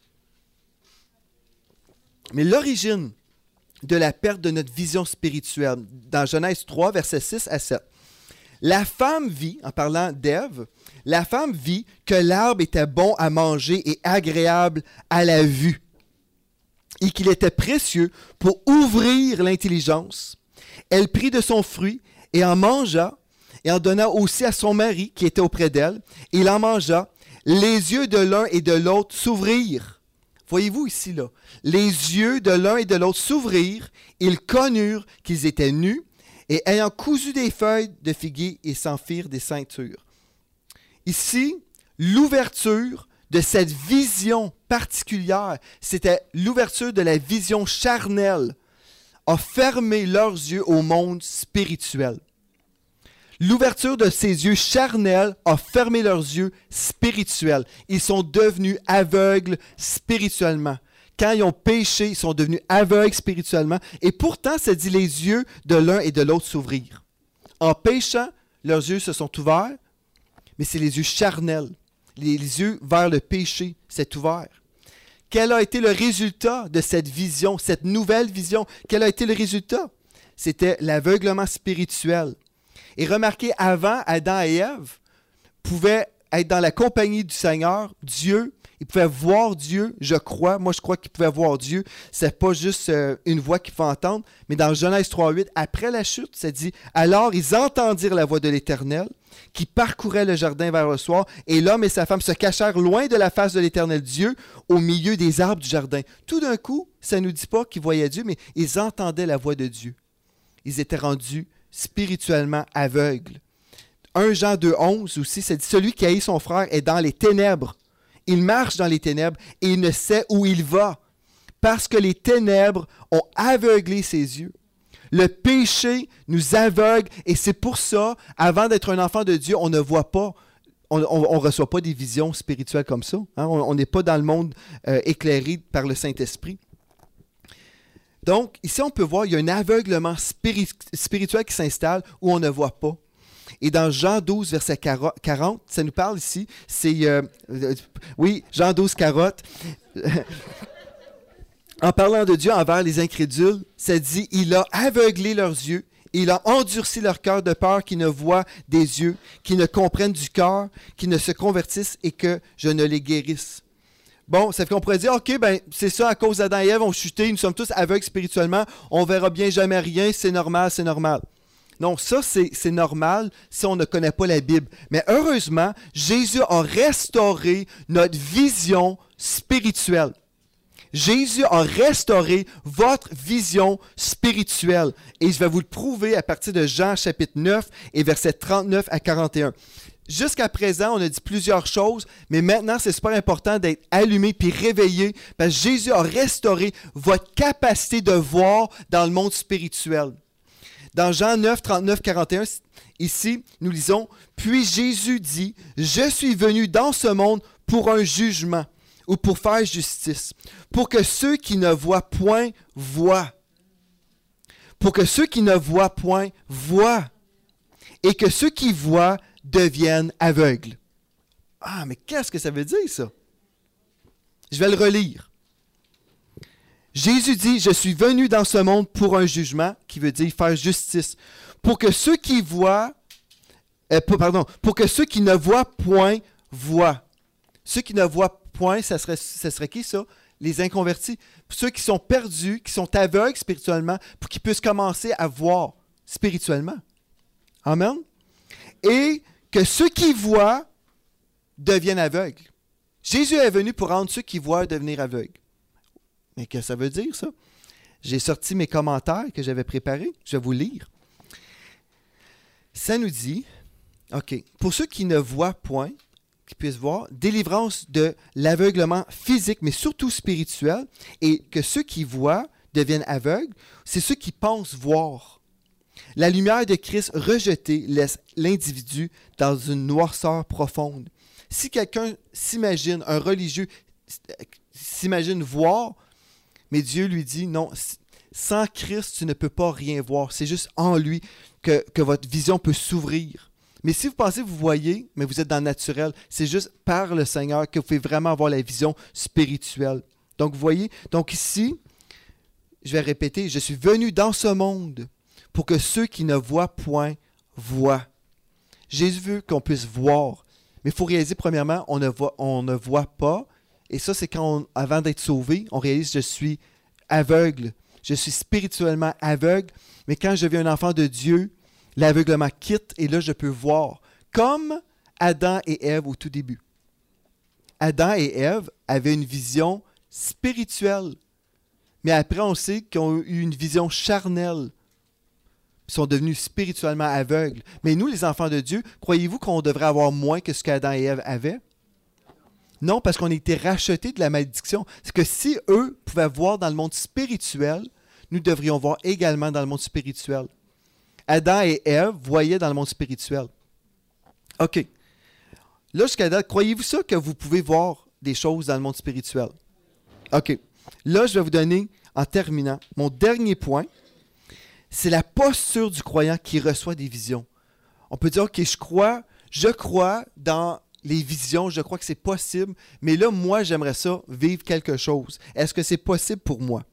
Mais l'origine de la perte de notre vision spirituelle, dans Genèse trois, versets six à sept. La femme vit, en parlant d'Ève, la femme vit que l'arbre était bon à manger et agréable à la vue et qu'il était précieux pour ouvrir l'intelligence. Elle prit de son fruit et en mangea, et en donna aussi à son mari qui était auprès d'elle. Et il en mangea. Les yeux de l'un et de l'autre s'ouvrirent. Voyez-vous ici, là. Les yeux de l'un et de l'autre s'ouvrirent. Ils connurent qu'ils étaient nus, et ayant cousu des feuilles de figuier, ils s'en firent des ceintures. Ici, l'ouverture de cette vision particulière, c'était l'ouverture de la vision charnelle, a fermé leurs yeux au monde spirituel. L'ouverture de ces yeux charnels a fermé leurs yeux spirituels. Ils sont devenus aveugles spirituellement. Quand ils ont péché, ils sont devenus aveugles spirituellement. Et pourtant, ça dit les yeux de l'un et de l'autre s'ouvrir. En péchant, leurs yeux se sont ouverts, mais c'est les yeux charnels. Les, les yeux vers le péché s'est ouvert. Quel a été le résultat de cette vision, cette nouvelle vision? Quel a été le résultat? C'était l'aveuglement spirituel. Et remarquez, avant, Adam et Ève pouvaient être dans la compagnie du Seigneur, Dieu. Ils pouvaient voir Dieu, je crois. Moi, je crois qu'ils pouvaient voir Dieu. Ce n'est pas juste euh, une voix qu'il faut entendre. Mais dans Genèse trois huit, après la chute, ça dit « Alors ils entendirent la voix de l'Éternel, qui parcourait le jardin vers le soir, et l'homme et sa femme se cachèrent loin de la face de l'Éternel Dieu, au milieu des arbres du jardin. » Tout d'un coup, ça ne nous dit pas qu'ils voyaient Dieu, mais ils entendaient la voix de Dieu. Ils étaient rendus spirituellement aveugles. un Jean deux onze aussi, ça dit « Celui qui haït son frère est dans les ténèbres, Il marche dans les ténèbres et il ne sait où il va, parce que les ténèbres ont aveuglé ses yeux. Le péché nous aveugle et c'est pour ça, avant d'être un enfant de Dieu, on ne voit pas, on ne reçoit pas des visions spirituelles comme ça. Hein? On n'est pas dans le monde euh, éclairé par le Saint-Esprit. Donc, ici, on peut voir, il y a un aveuglement spiri- spirituel qui s'installe où on ne voit pas. Et dans Jean douze, verset quarante, ça nous parle ici, c'est... Euh, euh, oui, Jean douze, quarante. En parlant de Dieu envers les incrédules, ça dit « Il a aveuglé leurs yeux, il a endurci leur cœur de peur qu'ils ne voient des yeux, qu'ils ne comprennent du cœur, qu'ils ne se convertissent et que je ne les guérisse. » Bon, ça fait qu'on pourrait dire, OK, ben c'est ça, à cause d'Adam et Ève, ont chuté, nous sommes tous aveugles spirituellement, on verra bien jamais rien, c'est normal, c'est normal. Non, ça, c'est, c'est normal si on ne connaît pas la Bible. Mais heureusement, Jésus a restauré notre vision spirituelle. Jésus a restauré votre vision spirituelle. Et je vais vous le prouver à partir de Jean chapitre neuf et versets trente-neuf à quarante et un. Jusqu'à présent, on a dit plusieurs choses, mais maintenant, c'est super important d'être allumé puis réveillé parce que Jésus a restauré votre capacité de voir dans le monde spirituel. Dans Jean neuf, trente-neuf, quarante et un, ici, nous lisons « Puis Jésus dit, je suis venu dans ce monde pour un jugement ou pour faire justice, pour que ceux qui ne voient point voient. Pour que ceux qui ne voient point voient, et que ceux qui voient deviennent aveugles. » Ah, mais qu'est-ce que ça veut dire, ça? Je vais le relire. Jésus dit, « Je suis venu dans ce monde pour un jugement, qui veut dire faire justice, pour que ceux qui voient, euh, pardon, pour que ceux qui ne voient point voient. » Ceux qui ne voient point, ça serait, ça serait qui ça? Les inconvertis. Ceux qui sont perdus, qui sont aveugles spirituellement, pour qu'ils puissent commencer à voir spirituellement. Amen. Et que ceux qui voient deviennent aveugles. Jésus est venu pour rendre ceux qui voient devenir aveugles. Mais qu'est-ce que ça veut dire, ça? J'ai sorti mes commentaires que j'avais préparés. Je vais vous lire. Ça nous dit, OK, pour ceux qui ne voient point, qui puissent voir, délivrance de l'aveuglement physique, mais surtout spirituel, et que ceux qui voient deviennent aveugles, c'est ceux qui pensent voir. La lumière de Christ rejetée laisse l'individu dans une noirceur profonde. Si quelqu'un s'imagine, un religieux s'imagine voir, mais Dieu lui dit, non, sans Christ, tu ne peux pas rien voir. C'est juste en lui que, que votre vision peut s'ouvrir. Mais si vous pensez que vous voyez, mais vous êtes dans le naturel, c'est juste par le Seigneur que vous pouvez vraiment avoir la vision spirituelle. Donc, vous voyez, donc ici, je vais répéter, je suis venu dans ce monde pour que ceux qui ne voient point voient. Jésus veut qu'on puisse voir. Mais il faut réaliser, premièrement, on ne voit, on ne voit pas. Et ça, c'est quand, on, avant d'être sauvé, on réalise que je suis aveugle. Je suis spirituellement aveugle. Mais quand je deviens un enfant de Dieu, l'aveuglement quitte et là, je peux voir. Comme Adam et Ève au tout début. Adam et Ève avaient une vision spirituelle. Mais après, on sait qu'ils ont eu une vision charnelle. Ils sont devenus spirituellement aveugles. Mais nous, les enfants de Dieu, croyez-vous qu'on devrait avoir moins que ce qu'Adam et Ève avaient? Non, parce qu'on a été rachetés de la malédiction. C'est que si eux pouvaient voir dans le monde spirituel, nous devrions voir également dans le monde spirituel. Adam et Ève voyaient dans le monde spirituel. OK. Là, jusqu'à date, croyez-vous ça que vous pouvez voir des choses dans le monde spirituel? OK. Là, je vais vous donner, en terminant, mon dernier point. C'est la posture du croyant qui reçoit des visions. On peut dire, OK, je crois, je crois dans les visions, je crois que c'est possible, mais là, moi, j'aimerais ça, vivre quelque chose. Est-ce que c'est possible pour moi?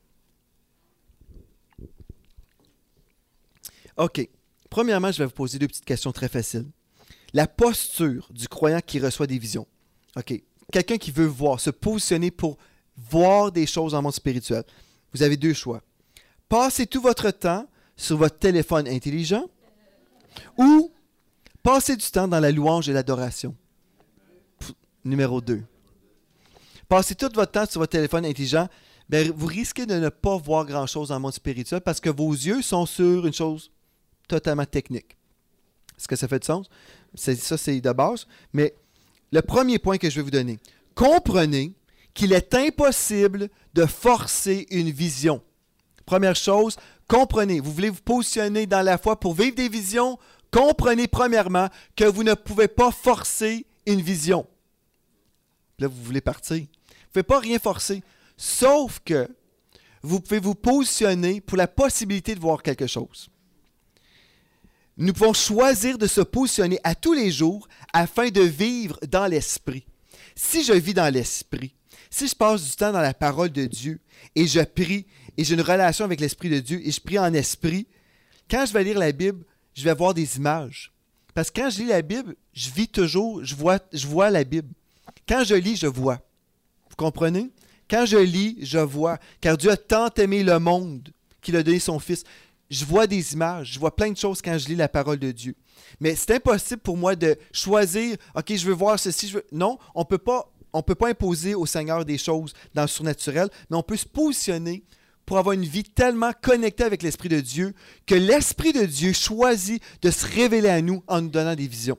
OK. Premièrement, je vais vous poser deux petites questions très faciles. La posture du croyant qui reçoit des visions. OK. Quelqu'un qui veut voir, se positionner pour voir des choses dans le monde spirituel. Vous avez deux choix. Passez tout votre temps sur votre téléphone intelligent ou passez du temps dans la louange et l'adoration. Pff, numéro deux. Passez tout votre temps sur votre téléphone intelligent, bien, vous risquez de ne pas voir grand-chose dans le monde spirituel parce que vos yeux sont sur une chose totalement technique. Est-ce que ça fait du sens? C'est, ça, c'est de base. Mais le premier point que je vais vous donner, comprenez qu'il est impossible de forcer une vision. Première chose, comprenez. Vous voulez vous positionner dans la foi pour vivre des visions? Comprenez premièrement que vous ne pouvez pas forcer une vision. Là, vous voulez partir. Vous ne pouvez pas rien forcer. Sauf que vous pouvez vous positionner pour la possibilité de voir quelque chose. Nous pouvons choisir de se positionner à tous les jours afin de vivre dans l'esprit. Si je vis dans l'esprit, si je passe du temps dans la parole de Dieu et je prie et j'ai une relation avec l'Esprit de Dieu et je prie en esprit, quand je vais lire la Bible, je vais voir des images. Parce que quand je lis la Bible, je vis toujours, je vois, je vois la Bible. Quand je lis, je vois. Vous comprenez? Quand je lis, je vois. Car Dieu a tant aimé le monde qu'il a donné son Fils. Je vois des images, je vois plein de choses quand je lis la parole de Dieu. Mais c'est impossible pour moi de choisir, OK, je veux voir ceci, je veux... Non, on peut pas, on peut pas imposer au Seigneur des choses dans le surnaturel, mais on peut se positionner pour avoir une vie tellement connectée avec l'Esprit de Dieu que l'Esprit de Dieu choisit de se révéler à nous en nous donnant des visions.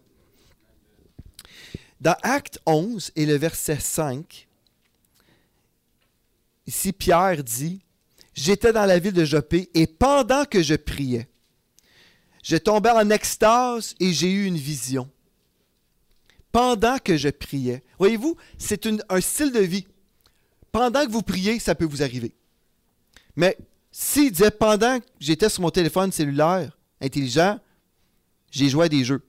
Dans Actes onze et le verset cinq, ici Pierre dit « J'étais dans la ville de Joppé et pendant que je priais, je tombais en extase et j'ai eu une vision. » Pendant que je priais. Voyez-vous, c'est une, un style de vie. Pendant que vous priez, ça peut vous arriver. Mais s'il disait pendant que j'étais sur mon téléphone cellulaire intelligent, j'ai joué à des jeux.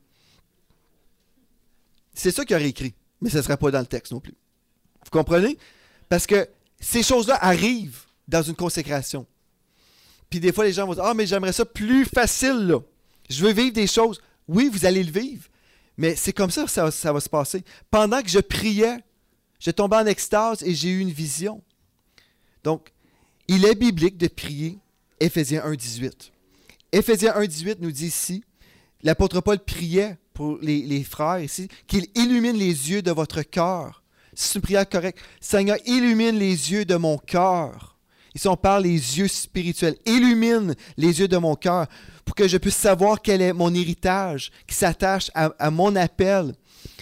C'est ça qu'il aurait écrit, mais ce ne serait pas dans le texte non plus. Vous comprenez? Parce que ces choses-là arrivent dans une consécration. Puis des fois, les gens vont dire « Ah, mais j'aimerais ça plus facile, là. Je veux vivre des choses. » Oui, vous allez le vivre, mais c'est comme ça que ça, ça va se passer. Pendant que je priais, je tombais en extase et j'ai eu une vision. Donc, il est biblique de prier Éphésiens un dix-huit. Éphésiens un dix-huit nous dit ici, l'apôtre Paul priait pour les, les frères ici, qu'il illumine les yeux de votre cœur. C'est une prière correcte. Seigneur, illumine les yeux de mon cœur. Ici, on parle des yeux spirituels. Illumine les yeux de mon cœur pour que je puisse savoir quel est mon héritage qui s'attache à, à mon appel,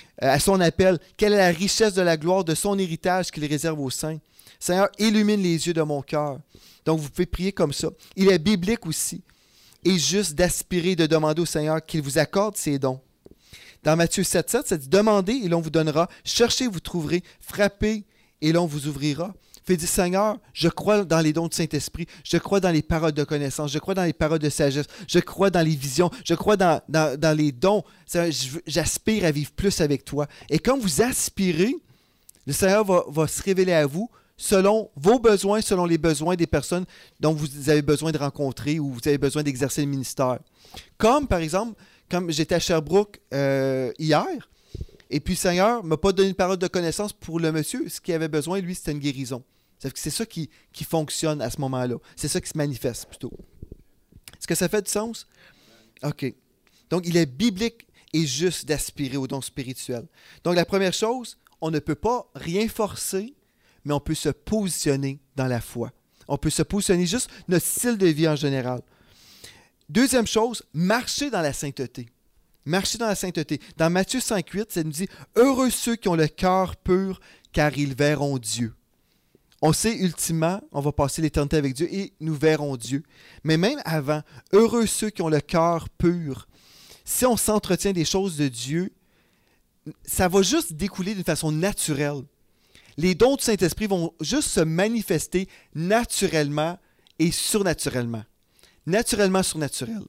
à son appel. Quelle est la richesse de la gloire de son héritage qu'il réserve aux saints. Seigneur, illumine les yeux de mon cœur. Donc, vous pouvez prier comme ça. Il est biblique aussi et juste d'aspirer, de demander au Seigneur qu'il vous accorde ses dons. Dans Matthieu sept sept, ça dit « Demandez et l'on vous donnera, cherchez, vous trouverez, frappez et l'on vous ouvrira. » Faites dire « Seigneur, je crois dans les dons du Saint-Esprit, je crois dans les paroles de connaissance, je crois dans les paroles de sagesse, je crois dans les visions, je crois dans, dans, dans les dons. Seigneur, j'aspire à vivre plus avec toi. » Et quand vous aspirez, le Seigneur va, va se révéler à vous selon vos besoins, selon les besoins des personnes dont vous avez besoin de rencontrer ou vous avez besoin d'exercer le ministère. Comme, par exemple, comme j'étais à Sherbrooke euh, hier, et puis le Seigneur ne m'a pas donné une parole de connaissance pour le monsieur. Ce qu'il avait besoin, lui, c'était une guérison. C'est ça qui, qui fonctionne à ce moment-là. C'est ça qui se manifeste plutôt. Est-ce que ça fait du sens? OK. Donc, il est biblique et juste d'aspirer aux dons spirituels. Donc, la première chose, on ne peut pas rien forcer, mais on peut se positionner dans la foi. On peut se positionner juste notre style de vie en général. Deuxième chose, marcher dans la sainteté. Marcher dans la sainteté. Dans Matthieu cinq huit, ça nous dit « Heureux ceux qui ont le cœur pur, car ils verront Dieu. » On sait ultimement, on va passer l'éternité avec Dieu et nous verrons Dieu. Mais même avant, heureux ceux qui ont le cœur pur. Si on s'entretient des choses de Dieu, ça va juste découler d'une façon naturelle. Les dons du Saint-Esprit vont juste se manifester naturellement et surnaturellement. Naturellement surnaturel.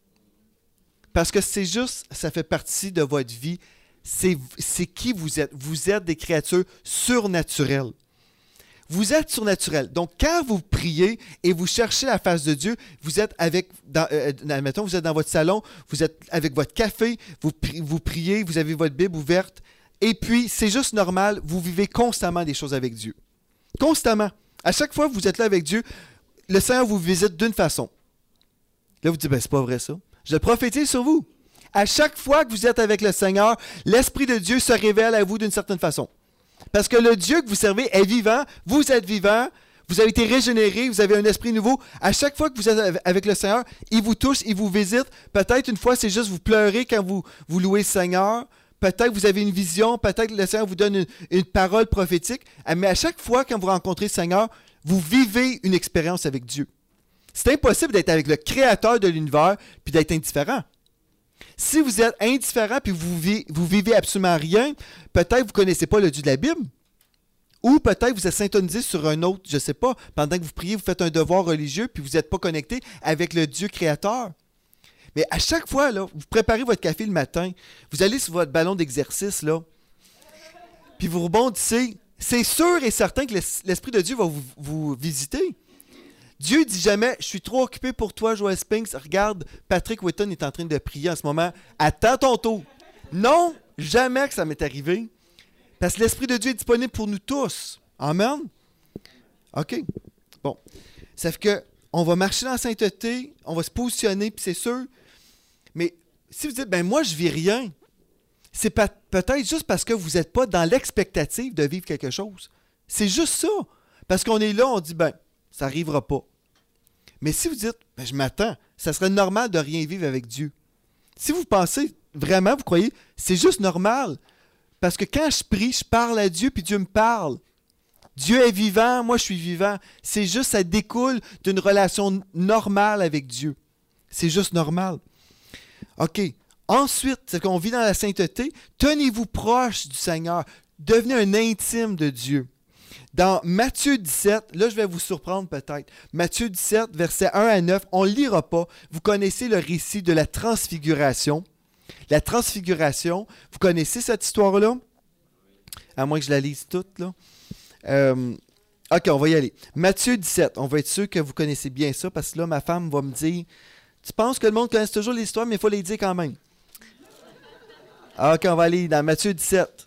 Parce que c'est juste, ça fait partie de votre vie. C'est, c'est qui vous êtes. Vous êtes des créatures surnaturelles. Vous êtes surnaturel. Donc, quand vous priez et vous cherchez la face de Dieu, vous êtes avec, dans, euh, admettons, vous êtes dans votre salon, vous êtes avec votre café, vous, pri- vous priez, vous avez votre Bible ouverte, et puis, c'est juste normal, vous vivez constamment des choses avec Dieu. Constamment. À chaque fois que vous êtes là avec Dieu, le Seigneur vous visite d'une façon. Là, vous dites, ben, c'est pas vrai ça. Je le prophétise sur vous. À chaque fois que vous êtes avec le Seigneur, l'Esprit de Dieu se révèle à vous d'une certaine façon. Parce que le Dieu que vous servez est vivant, vous êtes vivant, vous avez été régénéré, vous avez un esprit nouveau. À chaque fois que vous êtes avec le Seigneur, il vous touche, il vous visite. Peut-être une fois, c'est juste vous pleurez quand vous, vous louez le Seigneur. peut-être que vous avez une vision, peut-être que le Seigneur vous donne une, une parole prophétique, mais à chaque fois quand vous rencontrez le Seigneur, vous vivez une expérience avec Dieu. C'est impossible d'être avec le Créateur de l'univers puis d'être indifférent. Si vous êtes indifférent puis vous vivez, vous vivez absolument rien, peut-être que vous ne connaissez pas le Dieu de la Bible. Ou peut-être que vous êtes syntonisé sur un autre, je ne sais pas, pendant que vous priez, vous faites un devoir religieux puis vous n'êtes pas connecté avec le Dieu créateur. Mais à chaque fois, là, vous préparez votre café le matin, vous allez sur votre ballon d'exercice, là, puis vous rebondissez, c'est sûr et certain que l'Esprit de Dieu va vous, vous visiter. Dieu dit jamais « Je suis trop occupé pour toi, Joel Spinks. Regarde, Patrick Whitton est en train de prier en ce moment. Attends ton tour. » Non, jamais que ça m'est arrivé. Parce que l'Esprit de Dieu est disponible pour nous tous. Amen? OK. Bon. Ça fait que on va marcher dans la sainteté, on va se positionner, puis c'est sûr. Mais si vous dites « Ben moi, je vis rien », c'est peut-être juste parce que vous n'êtes pas dans l'expectative de vivre quelque chose. C'est juste ça. Parce qu'on est là, on dit « Ben, ça n'arrivera pas. » Mais si vous dites, ben, je m'attends, ça serait normal de rien vivre avec Dieu. Si vous pensez vraiment, vous croyez, c'est juste normal. Parce que quand je prie, je parle à Dieu, puis Dieu me parle. Dieu est vivant, moi je suis vivant. C'est juste, ça découle d'une relation normale avec Dieu. C'est juste normal. OK. Ensuite, c'est qu'on vit dans la sainteté. Tenez-vous proche du Seigneur. Devenez un intime de Dieu. Dans Matthieu dix-sept, là je vais vous surprendre peut-être, Matthieu dix-sept, versets un à neuf, on ne le lira pas. Vous connaissez le récit de la transfiguration. La transfiguration, vous connaissez cette histoire-là? À moins que je la lise toute, là. Euh, OK, on va y aller. Matthieu dix-sept, on va être sûr que vous connaissez bien ça, parce que là, ma femme va me dire, tu penses que le monde connaisse toujours les histoires, mais il faut les dire quand même. OK, on va aller dans Matthieu dix-sept.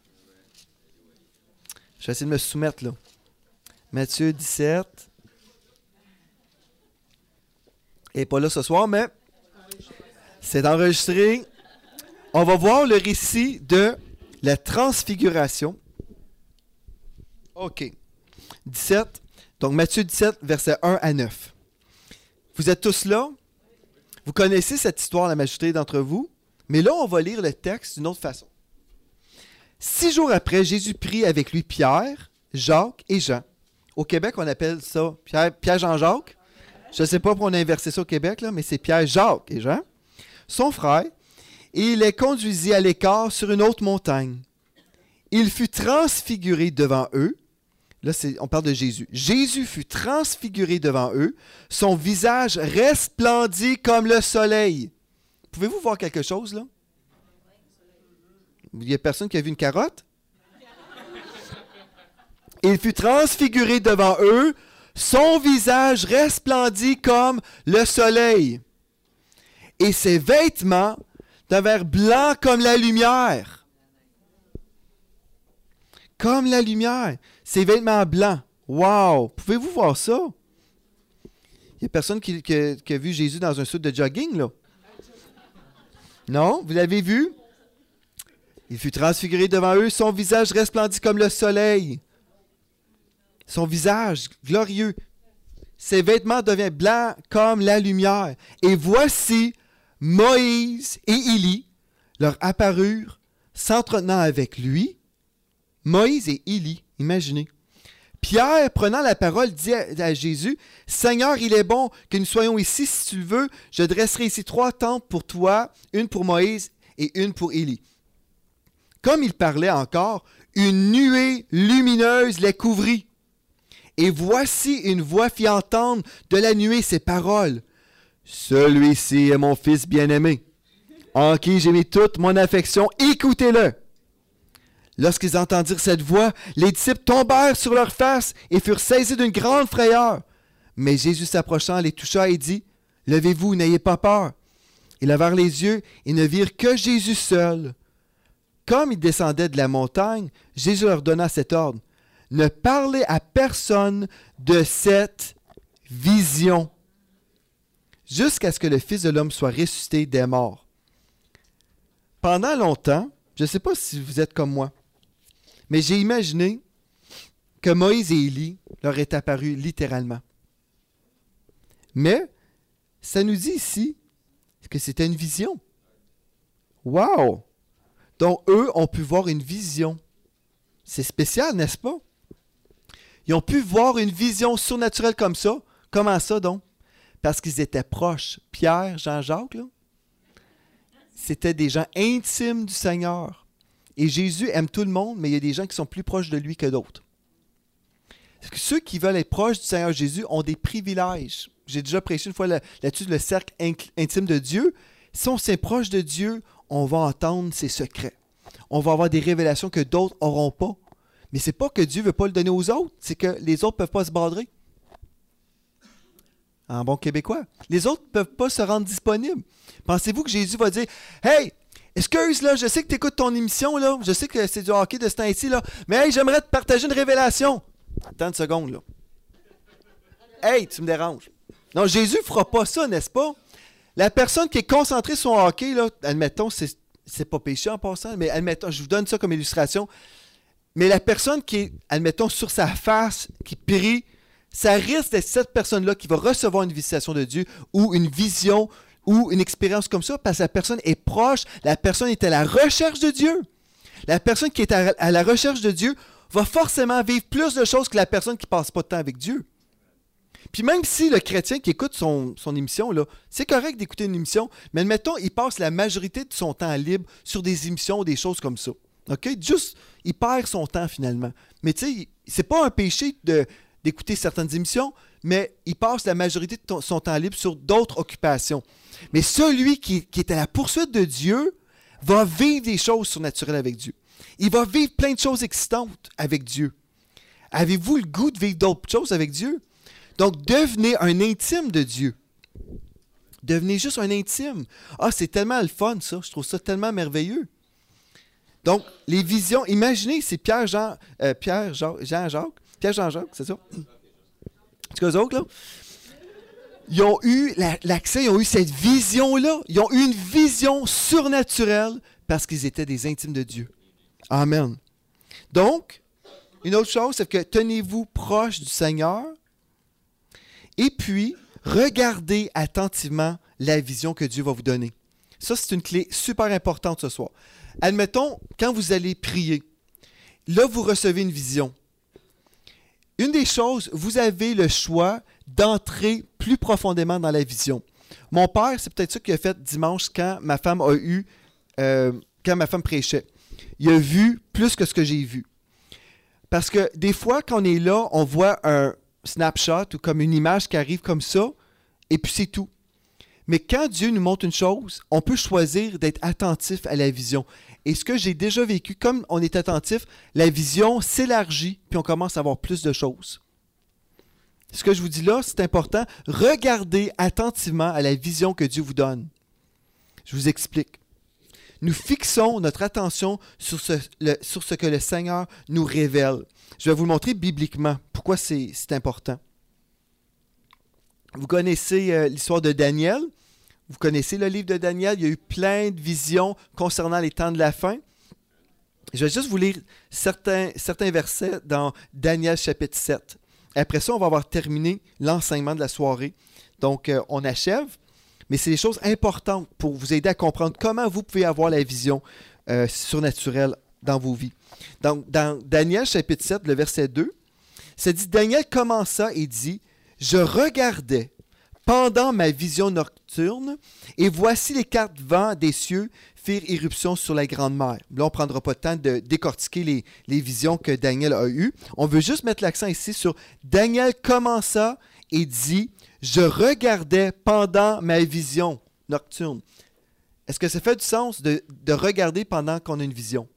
Je vais essayer de me soumettre, là. Matthieu dix-sept. Elle n'est pas là ce soir, mais c'est enregistré. On va voir le récit de la transfiguration. OK. dix-sept. Donc, Matthieu dix-sept, versets un à neuf. Vous êtes tous là? Vous connaissez cette histoire, la majorité d'entre vous? Mais là, on va lire le texte d'une autre façon. Six jours après, Jésus prit avec lui Pierre, Jacques et Jean. Au Québec, on appelle ça Pierre, Pierre Jean-Jacques. Je ne sais pas pourquoi on a inversé ça au Québec, là, mais c'est Pierre, Jacques et Jean, son frère, et il les conduisit à l'écart sur une haute montagne. Il fut transfiguré devant eux. Là, c'est, on parle de Jésus. Jésus fut transfiguré devant eux. Son visage resplendit comme le soleil. Pouvez-vous voir quelque chose, là? Il n'y a personne qui a vu une carotte? Il fut transfiguré devant eux, son visage resplendit comme le soleil, et ses vêtements devinrent blancs comme la lumière. Comme la lumière, ses vêtements blancs. Wow! Pouvez-vous voir ça? Il n'y a personne qui, qui, qui a vu Jésus dans un suit de jogging, là? Non? Vous l'avez vu? Il fut transfiguré devant eux, son visage resplendit comme le soleil. Son visage glorieux. Ses vêtements deviennent blancs comme la lumière. Et voici Moïse et Élie leur apparurent, s'entretenant avec lui. Moïse et Élie, imaginez. Pierre, prenant la parole, dit à, à Jésus, « Seigneur, il est bon que nous soyons ici, si tu le veux. Je dresserai ici trois tentes pour toi, une pour Moïse et une pour Élie. » Comme il parlait encore, une nuée lumineuse les couvrit. Et voici une voix fit entendre de la nuée ces paroles. « Celui-ci est mon fils bien-aimé, en qui j'ai mis toute mon affection, écoutez-le. » Lorsqu'ils entendirent cette voix, les disciples tombèrent sur leurs faces et furent saisis d'une grande frayeur. Mais Jésus s'approchant les toucha et dit, « Levez-vous, n'ayez pas peur. » Ils levèrent les yeux et ne virent que Jésus seul. Comme ils descendaient de la montagne, Jésus leur donna cet ordre. « Ne parlez à personne de cette vision, jusqu'à ce que le Fils de l'homme soit ressuscité des morts. » Pendant longtemps, je ne sais pas si vous êtes comme moi, mais j'ai imaginé que Moïse et Élie leur est apparu littéralement. Mais ça nous dit ici que c'était une vision. Wow! Donc, eux ont pu voir une vision. C'est spécial, n'est-ce pas? Ils ont pu voir une vision surnaturelle comme ça. Comment ça, donc? Parce qu'ils étaient proches. Pierre, Jean-Jacques, là, c'était des gens intimes du Seigneur. Et Jésus aime tout le monde, mais il y a des gens qui sont plus proches de lui que d'autres. Ceux qui veulent être proches du Seigneur Jésus ont des privilèges. J'ai déjà prêché une fois là, là-dessus le cercle intime de Dieu. Si on s'est proche de Dieu, on va entendre ses secrets. On va avoir des révélations que d'autres n'auront pas. Mais ce n'est pas que Dieu ne veut pas le donner aux autres, c'est que les autres ne peuvent pas se badrer. En bon québécois. Les autres ne peuvent pas se rendre disponibles. Pensez-vous que Jésus va dire « Hey, excuse, là, je sais que tu écoutes ton émission, là, je sais que c'est du hockey de ce temps-ci, là, mais hey, j'aimerais te partager une révélation. » Attends une seconde, là. « Hey, tu me déranges. » Non, Jésus ne fera pas ça, n'est-ce pas? La personne qui est concentrée sur son hockey, là, admettons, c'est, c'est pas péché en passant, mais admettons, je vous donne ça comme illustration, mais la personne qui est, admettons, sur sa face, qui prie, ça risque d'être cette personne-là qui va recevoir une visitation de Dieu ou une vision ou une expérience comme ça, parce que la personne est proche, la personne est à la recherche de Dieu. La personne qui est à, à la recherche de Dieu va forcément vivre plus de choses que la personne qui ne passe pas de temps avec Dieu. Puis même si le chrétien qui écoute son, son émission, là, c'est correct d'écouter une émission, mais admettons, il passe la majorité de son temps libre sur des émissions ou des choses comme ça. OK? Juste, il perd son temps finalement. Mais tu sais, c'est pas un péché de, d'écouter certaines émissions, mais il passe la majorité de ton, son temps libre sur d'autres occupations. Mais celui qui, qui est à la poursuite de Dieu va vivre des choses surnaturelles avec Dieu. Il va vivre plein de choses excitantes avec Dieu. Avez-vous le goût de vivre d'autres choses avec Dieu? Donc, devenez un intime de Dieu. Devenez juste un intime. Ah, c'est tellement le fun, ça. Je trouve ça tellement merveilleux. Donc, les visions, imaginez, c'est Pierre, Jean, euh, Pierre, Jean, Jean-Jacques, Pierre, Jean-Jacques, c'est ça? En tout cas, eux autres, là, ils ont eu la, l'accès, ils ont eu cette vision-là. Ils ont eu une vision surnaturelle parce qu'ils étaient des intimes de Dieu. Amen. Donc, une autre chose, c'est que tenez-vous proche du Seigneur. Et puis, regardez attentivement la vision que Dieu va vous donner. Ça, c'est une clé super importante ce soir. Admettons, quand vous allez prier, là, vous recevez une vision. Une des choses, vous avez le choix d'entrer plus profondément dans la vision. Mon père, c'est peut-être ça qu'il a fait dimanche quand ma femme a eu, euh, quand ma femme prêchait. Il a vu plus que ce que j'ai vu. Parce que des fois, quand on est là, on voit un snapshot ou comme une image qui arrive comme ça, et puis c'est tout. Mais quand Dieu nous montre une chose, on peut choisir d'être attentif à la vision. Et ce que j'ai déjà vécu, comme on est attentif, la vision s'élargit, puis on commence à avoir plus de choses. Ce que je vous dis là, c'est important. Regardez attentivement à la vision que Dieu vous donne. Je vous explique. Nous fixons notre attention sur ce, le, sur ce que le Seigneur nous révèle. Je vais vous le montrer bibliquement. Pourquoi c'est, c'est important? Vous connaissez euh, l'histoire de Daniel. Vous connaissez le livre de Daniel. Il y a eu plein de visions concernant les temps de la fin. Je vais juste vous lire certains, certains versets dans Daniel chapitre sept. Après ça, on va avoir terminé l'enseignement de la soirée. Donc, euh, on achève. Mais c'est des choses importantes pour vous aider à comprendre comment vous pouvez avoir la vision euh, surnaturelle dans vos vies. Donc, dans Daniel chapitre sept, le verset deux, ça dit « Daniel commença et dit « Je regardais pendant ma vision nocturne, et voici les quatre vents des cieux firent irruption sur la grande mer. » Là, on ne prendra pas le temps de décortiquer les, les visions que Daniel a eues. On veut juste mettre l'accent ici sur « Daniel commença et dit « Je regardais pendant ma vision nocturne. » Est-ce que ça fait du sens de, de regarder pendant qu'on a une vision?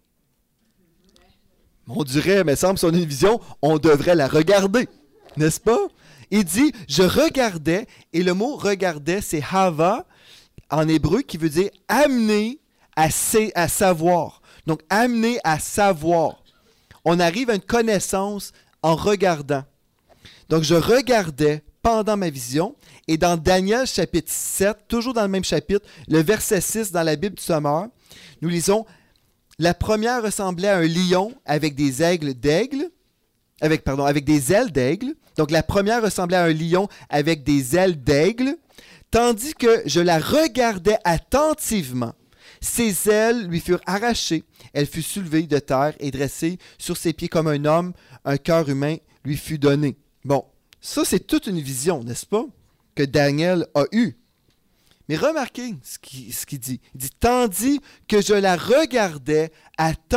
On dirait, mais semble, si on a une vision, on devrait la regarder, n'est-ce pas? Il dit, je regardais, et le mot regardait, c'est hava en hébreu qui veut dire amener à, sa- à savoir. Donc, amener à savoir. On arrive à une connaissance en regardant. Donc, je regardais pendant ma vision, et dans Daniel chapitre sept, toujours dans le même chapitre, le verset six dans la Bible du Sommeur, nous lisons « La première ressemblait à un lion avec des aigles d'aigle, avec, pardon, avec des ailes d'aigle. Donc, la première ressemblait à un lion avec des ailes d'aigle, tandis que je la regardais attentivement. Ses ailes lui furent arrachées. Elle fut soulevée de terre et dressée sur ses pieds comme un homme. Un cœur humain lui fut donné. Bon, ça c'est toute une vision, n'est-ce pas, que Daniel a eue. Mais remarquez ce qu'il, ce qu'il dit. Il dit « Tandis que je la regardais attentivement. »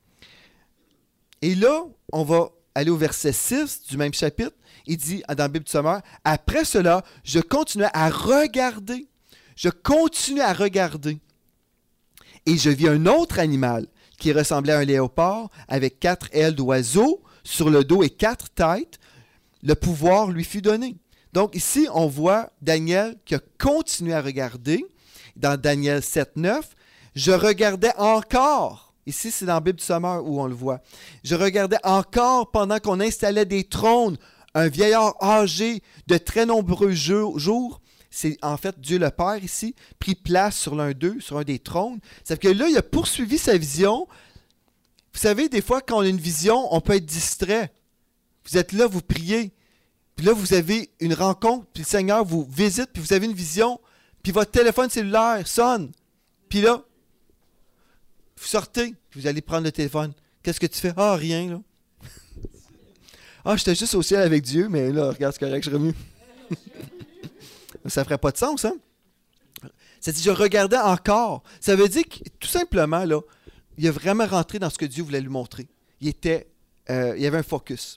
Et là, on va aller au verset six du même chapitre. Il dit dans la Bible du Sommaire, « Après cela, je continuais à regarder. Je continuais à regarder. Et je vis un autre animal qui ressemblait à un léopard avec quatre ailes d'oiseau sur le dos et quatre têtes. Le pouvoir lui fut donné. » Donc ici, on voit Daniel qui a continué à regarder. Dans Daniel sept neuf, « Je regardais encore. » Ici, c'est dans la Bible du Sommaire où on le voit. « Je regardais encore pendant qu'on installait des trônes. Un vieillard âgé de très nombreux jours. » C'est en fait Dieu le Père ici, pris place sur l'un d'eux, sur un des trônes. Ça fait que là, il a poursuivi sa vision. Vous savez, des fois, quand on a une vision, on peut être distrait. Vous êtes là, vous priez. Puis là, vous avez une rencontre, puis le Seigneur vous visite, puis vous avez une vision, puis votre téléphone cellulaire sonne. Puis là, vous sortez, puis vous allez prendre le téléphone. Qu'est-ce que tu fais? Ah, rien, là. Ah, j'étais juste au ciel avec Dieu, mais là, regarde, c'est correct, je remue. Ça ne ferait pas de sens, hein? Ça dit, je regardais encore. Ça veut dire que, tout simplement, là, il a vraiment rentré dans ce que Dieu voulait lui montrer. Il était, euh, il y avait un focus.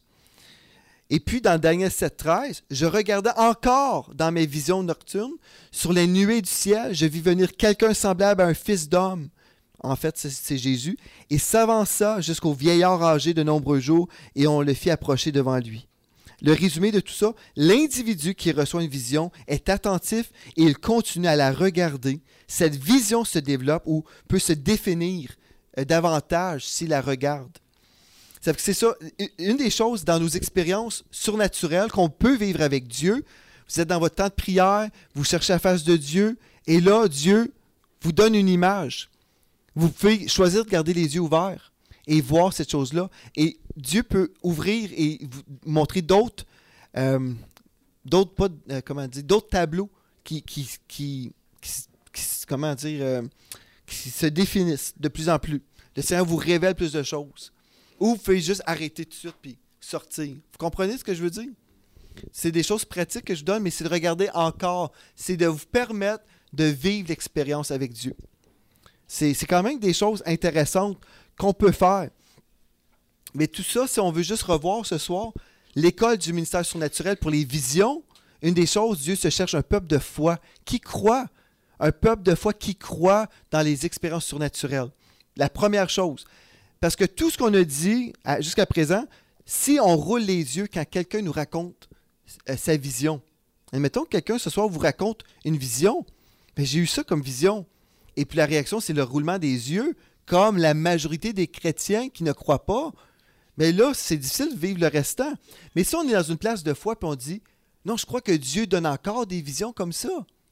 Et puis, dans Daniel sept treize, je regardais encore dans mes visions nocturnes, sur les nuées du ciel, je vis venir quelqu'un semblable à un fils d'homme. En fait, c'est, c'est Jésus. Et s'avança jusqu'au vieillard âgé de nombreux jours, et on le fit approcher devant lui. Le résumé de tout ça, l'individu qui reçoit une vision est attentif et il continue à la regarder. Cette vision se développe ou peut se définir davantage s'il la regarde. Ça fait que c'est ça, une des choses dans nos expériences surnaturelles qu'on peut vivre avec Dieu. Vous êtes dans votre temps de prière, vous cherchez la face de Dieu, et là, Dieu vous donne une image. Vous pouvez choisir de garder les yeux ouverts et voir cette chose-là. Et Dieu peut ouvrir et vous montrer d'autres, euh, d'autres, pas, euh, comment dire, d'autres tableaux qui, qui, qui, qui, qui comment dire, euh, qui se définissent de plus en plus. Le Seigneur vous révèle plus de choses. Ou vous pouvez juste arrêter tout de suite puis sortir. Vous comprenez ce que je veux dire? C'est des choses pratiques que je donne, mais c'est de regarder encore. C'est de vous permettre de vivre l'expérience avec Dieu. C'est, c'est quand même des choses intéressantes qu'on peut faire. Mais tout ça, si on veut juste revoir ce soir, l'école du ministère surnaturel pour les visions, une des choses, Dieu se cherche un peuple de foi qui croit. Un peuple de foi qui croit dans les expériences surnaturelles. La première chose. Parce que tout ce qu'on a dit jusqu'à présent, si on roule les yeux quand quelqu'un nous raconte euh, sa vision, admettons que quelqu'un ce soir vous raconte une vision, bien, j'ai eu ça comme vision. Et puis la réaction, c'est le roulement des yeux, comme la majorité des chrétiens qui ne croient pas. Mais là, c'est difficile de vivre le restant. Mais si on est dans une place de foi et on dit, non, je crois que Dieu donne encore des visions comme ça.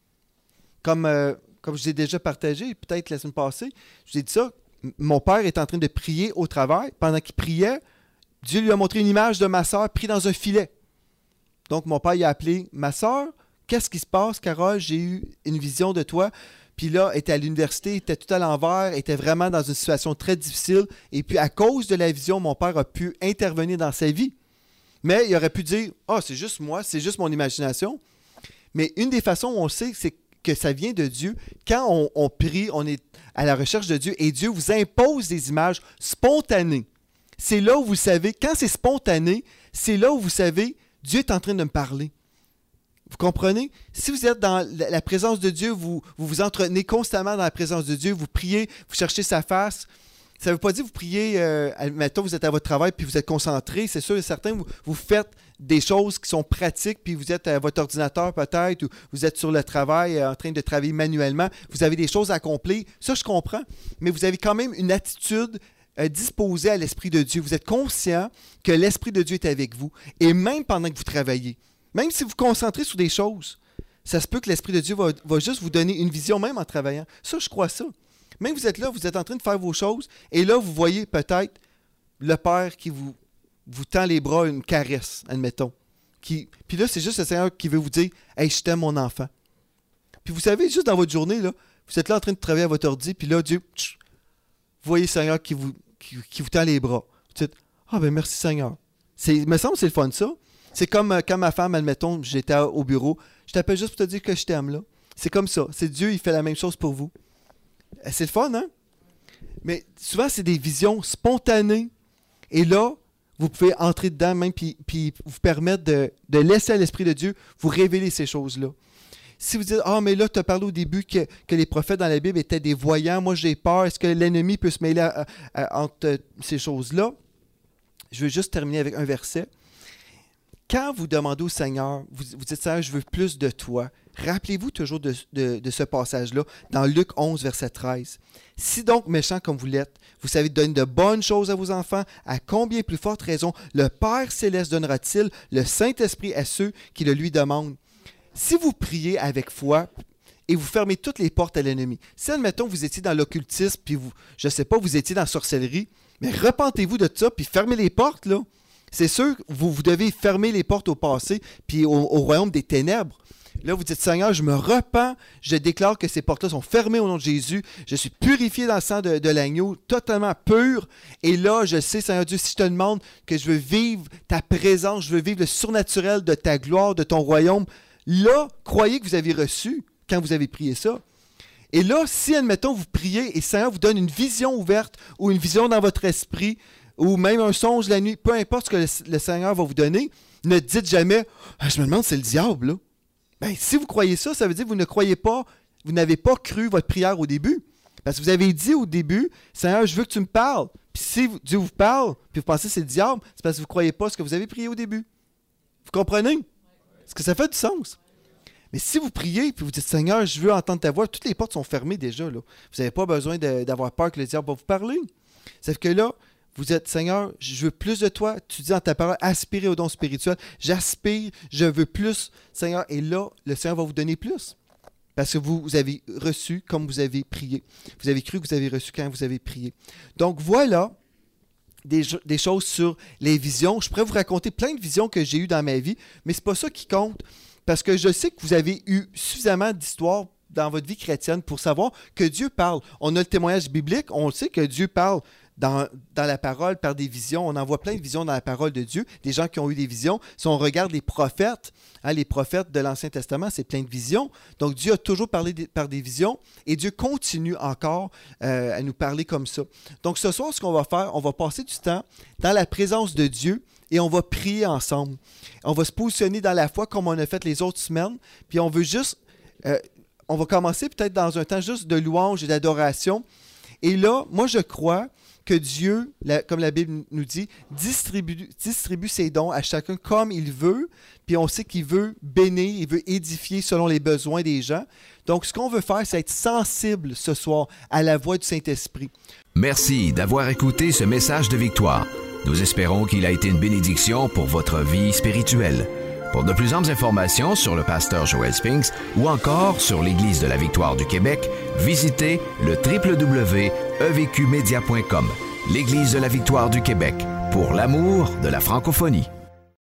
Comme, euh, comme je l'ai déjà partagé, peut-être la semaine passée, je vous ai dit ça, mon père est en train de prier au travail. Pendant qu'il priait, Dieu lui a montré une image de ma soeur prise dans un filet. Donc, mon père il a appelé ma soeur. Qu'est-ce qui se passe, Carole? J'ai eu une vision de toi. Puis là, elle était à l'université, était tout à l'envers, était vraiment dans une situation très difficile. Et puis, à cause de la vision, mon père a pu intervenir dans sa vie. Mais il aurait pu dire, « Ah, oh, c'est juste moi, c'est juste mon imagination. » Mais une des façons où on sait c'est que ça vient de Dieu, quand on, on prie, on est à la recherche de Dieu et Dieu vous impose des images spontanées. C'est là où vous savez, quand c'est spontané, c'est là où vous savez, Dieu est en train de me parler. Vous comprenez? Si vous êtes dans la présence de Dieu, vous vous, vous entretenez constamment dans la présence de Dieu, vous priez, vous cherchez sa face. Ça ne veut pas dire que vous priez, euh, mettons, vous êtes à votre travail puis vous êtes concentré, c'est sûr et certain, vous, vous faites des choses qui sont pratiques, puis vous êtes à votre ordinateur peut-être, ou vous êtes sur le travail euh, en train de travailler manuellement, vous avez des choses à accomplir, ça je comprends, mais vous avez quand même une attitude euh, disposée à l'Esprit de Dieu. Vous êtes conscient que l'Esprit de Dieu est avec vous, et même pendant que vous travaillez, même si vous vous concentrez sur des choses, ça se peut que l'Esprit de Dieu va, va juste vous donner une vision même en travaillant. Ça, je crois ça. Même vous êtes là, vous êtes en train de faire vos choses, et là, vous voyez peut-être le Père qui vous, vous tend les bras, une caresse, admettons. Qui, puis là, c'est juste le Seigneur qui veut vous dire « Hey, je t'aime, mon enfant. » Puis vous savez, juste dans votre journée, là, Vous êtes là en train de travailler à votre ordi, puis là, Dieu, tch, vous voyez Seigneur qui vous, qui, qui vous tend les bras. Vous dites, ah ben merci Seigneur. C'est, il me semble que c'est le fun ça. C'est comme euh, quand ma femme, admettons, j'étais au bureau, je t'appelle juste pour te dire que je t'aime là. C'est comme ça. C'est Dieu, il fait la même chose pour vous. C'est le fun, hein? Mais souvent, c'est des visions spontanées. Et là, vous pouvez entrer dedans même puis, puis vous permettre de, de laisser à l'Esprit de Dieu vous révéler ces choses-là. Si vous dites, ah, mais là, tu as parlé au début que, que les prophètes dans la Bible étaient des voyants, moi j'ai peur, est-ce que l'ennemi peut se mêler à, à, à, entre ces choses-là? Je veux juste terminer avec un verset. Quand vous demandez au Seigneur, vous, vous dites, Seigneur, je veux plus de toi, rappelez-vous toujours de, de, de ce passage-là, dans Luc onze, verset treize. Si donc, méchants comme vous l'êtes, vous savez donner de bonnes choses à vos enfants, à combien plus forte raison le Père céleste donnera-t-il le Saint-Esprit à ceux qui le lui demandent? Si vous priez avec foi et vous fermez toutes les portes à l'ennemi, si, admettons, vous étiez dans l'occultisme, puis vous, je ne sais pas, vous étiez dans la sorcellerie, mais repentez-vous de ça, puis fermez les portes, là. C'est sûr, vous, vous devez fermer les portes au passé, puis au, au royaume des ténèbres. Là, vous dites, Seigneur, je me repens, je déclare que ces portes-là sont fermées au nom de Jésus, je suis purifié dans le sang de, de l'agneau, totalement pur, et là, je sais, Seigneur Dieu, si je te demande que je veux vivre ta présence, je veux vivre le surnaturel de ta gloire, de ton royaume, là, croyez que vous avez reçu quand vous avez prié ça. Et là, si, admettons, vous priez et le Seigneur vous donne une vision ouverte ou une vision dans votre esprit, ou même un songe la nuit, peu importe ce que le, le Seigneur va vous donner, ne dites jamais ah, « Je me demande, c'est le diable, là. » Ben, si vous croyez ça, ça veut dire que vous ne croyez pas, vous n'avez pas cru votre prière au début. Parce que vous avez dit au début « Seigneur, je veux que tu me parles. » Puis si vous, Dieu vous parle, puis vous pensez que c'est le diable, c'est parce que vous ne croyez pas ce que vous avez prié au début. Vous comprenez? Est-ce que ça fait du sens? Mais si vous priez, puis vous dites « Seigneur, je veux entendre ta voix », toutes les portes sont fermées déjà. Là. Vous n'avez pas besoin de, d'avoir peur que le diable va vous parler. Sauf que là, vous êtes, Seigneur, je veux plus de toi. Tu dis dans ta parole, aspirez au don spirituel. J'aspire, je veux plus, Seigneur. Et là, le Seigneur va vous donner plus. Parce que vous, vous avez reçu comme vous avez prié. Vous avez cru que vous avez reçu quand vous avez prié. Donc voilà des, des choses sur les visions. Je pourrais vous raconter plein de visions que j'ai eues dans ma vie, mais ce n'est pas ça qui compte. Parce que je sais que vous avez eu suffisamment d'histoires dans votre vie chrétienne pour savoir que Dieu parle. On a le témoignage biblique, on sait que Dieu parle Dans, dans la parole, par des visions. On en voit plein de visions dans la parole de Dieu, des gens qui ont eu des visions. Si on regarde les prophètes, hein, les prophètes de l'Ancien Testament, c'est plein de visions. Donc, Dieu a toujours parlé de, par des visions et Dieu continue encore euh, à nous parler comme ça. Donc, ce soir, ce qu'on va faire, on va passer du temps dans la présence de Dieu et on va prier ensemble. On va se positionner dans la foi comme on a fait les autres semaines, puis on veut juste... Euh, on va commencer peut-être dans un temps juste de louange et d'adoration. Et là, moi, je crois que Dieu, la, comme la Bible nous dit, distribue, distribue ses dons à chacun comme il veut, puis on sait qu'il veut bénir, il veut édifier selon les besoins des gens. Donc, ce qu'on veut faire, c'est être sensible ce soir à la voix du Saint-Esprit. Merci d'avoir écouté ce message de victoire. Nous espérons qu'il a été une bénédiction pour votre vie spirituelle. Pour de plus amples informations sur le pasteur Joel Spinks ou encore sur l'Église de la Victoire du Québec, visitez le w w w point e v q media point com. L'Église de la Victoire du Québec, pour l'amour de la francophonie.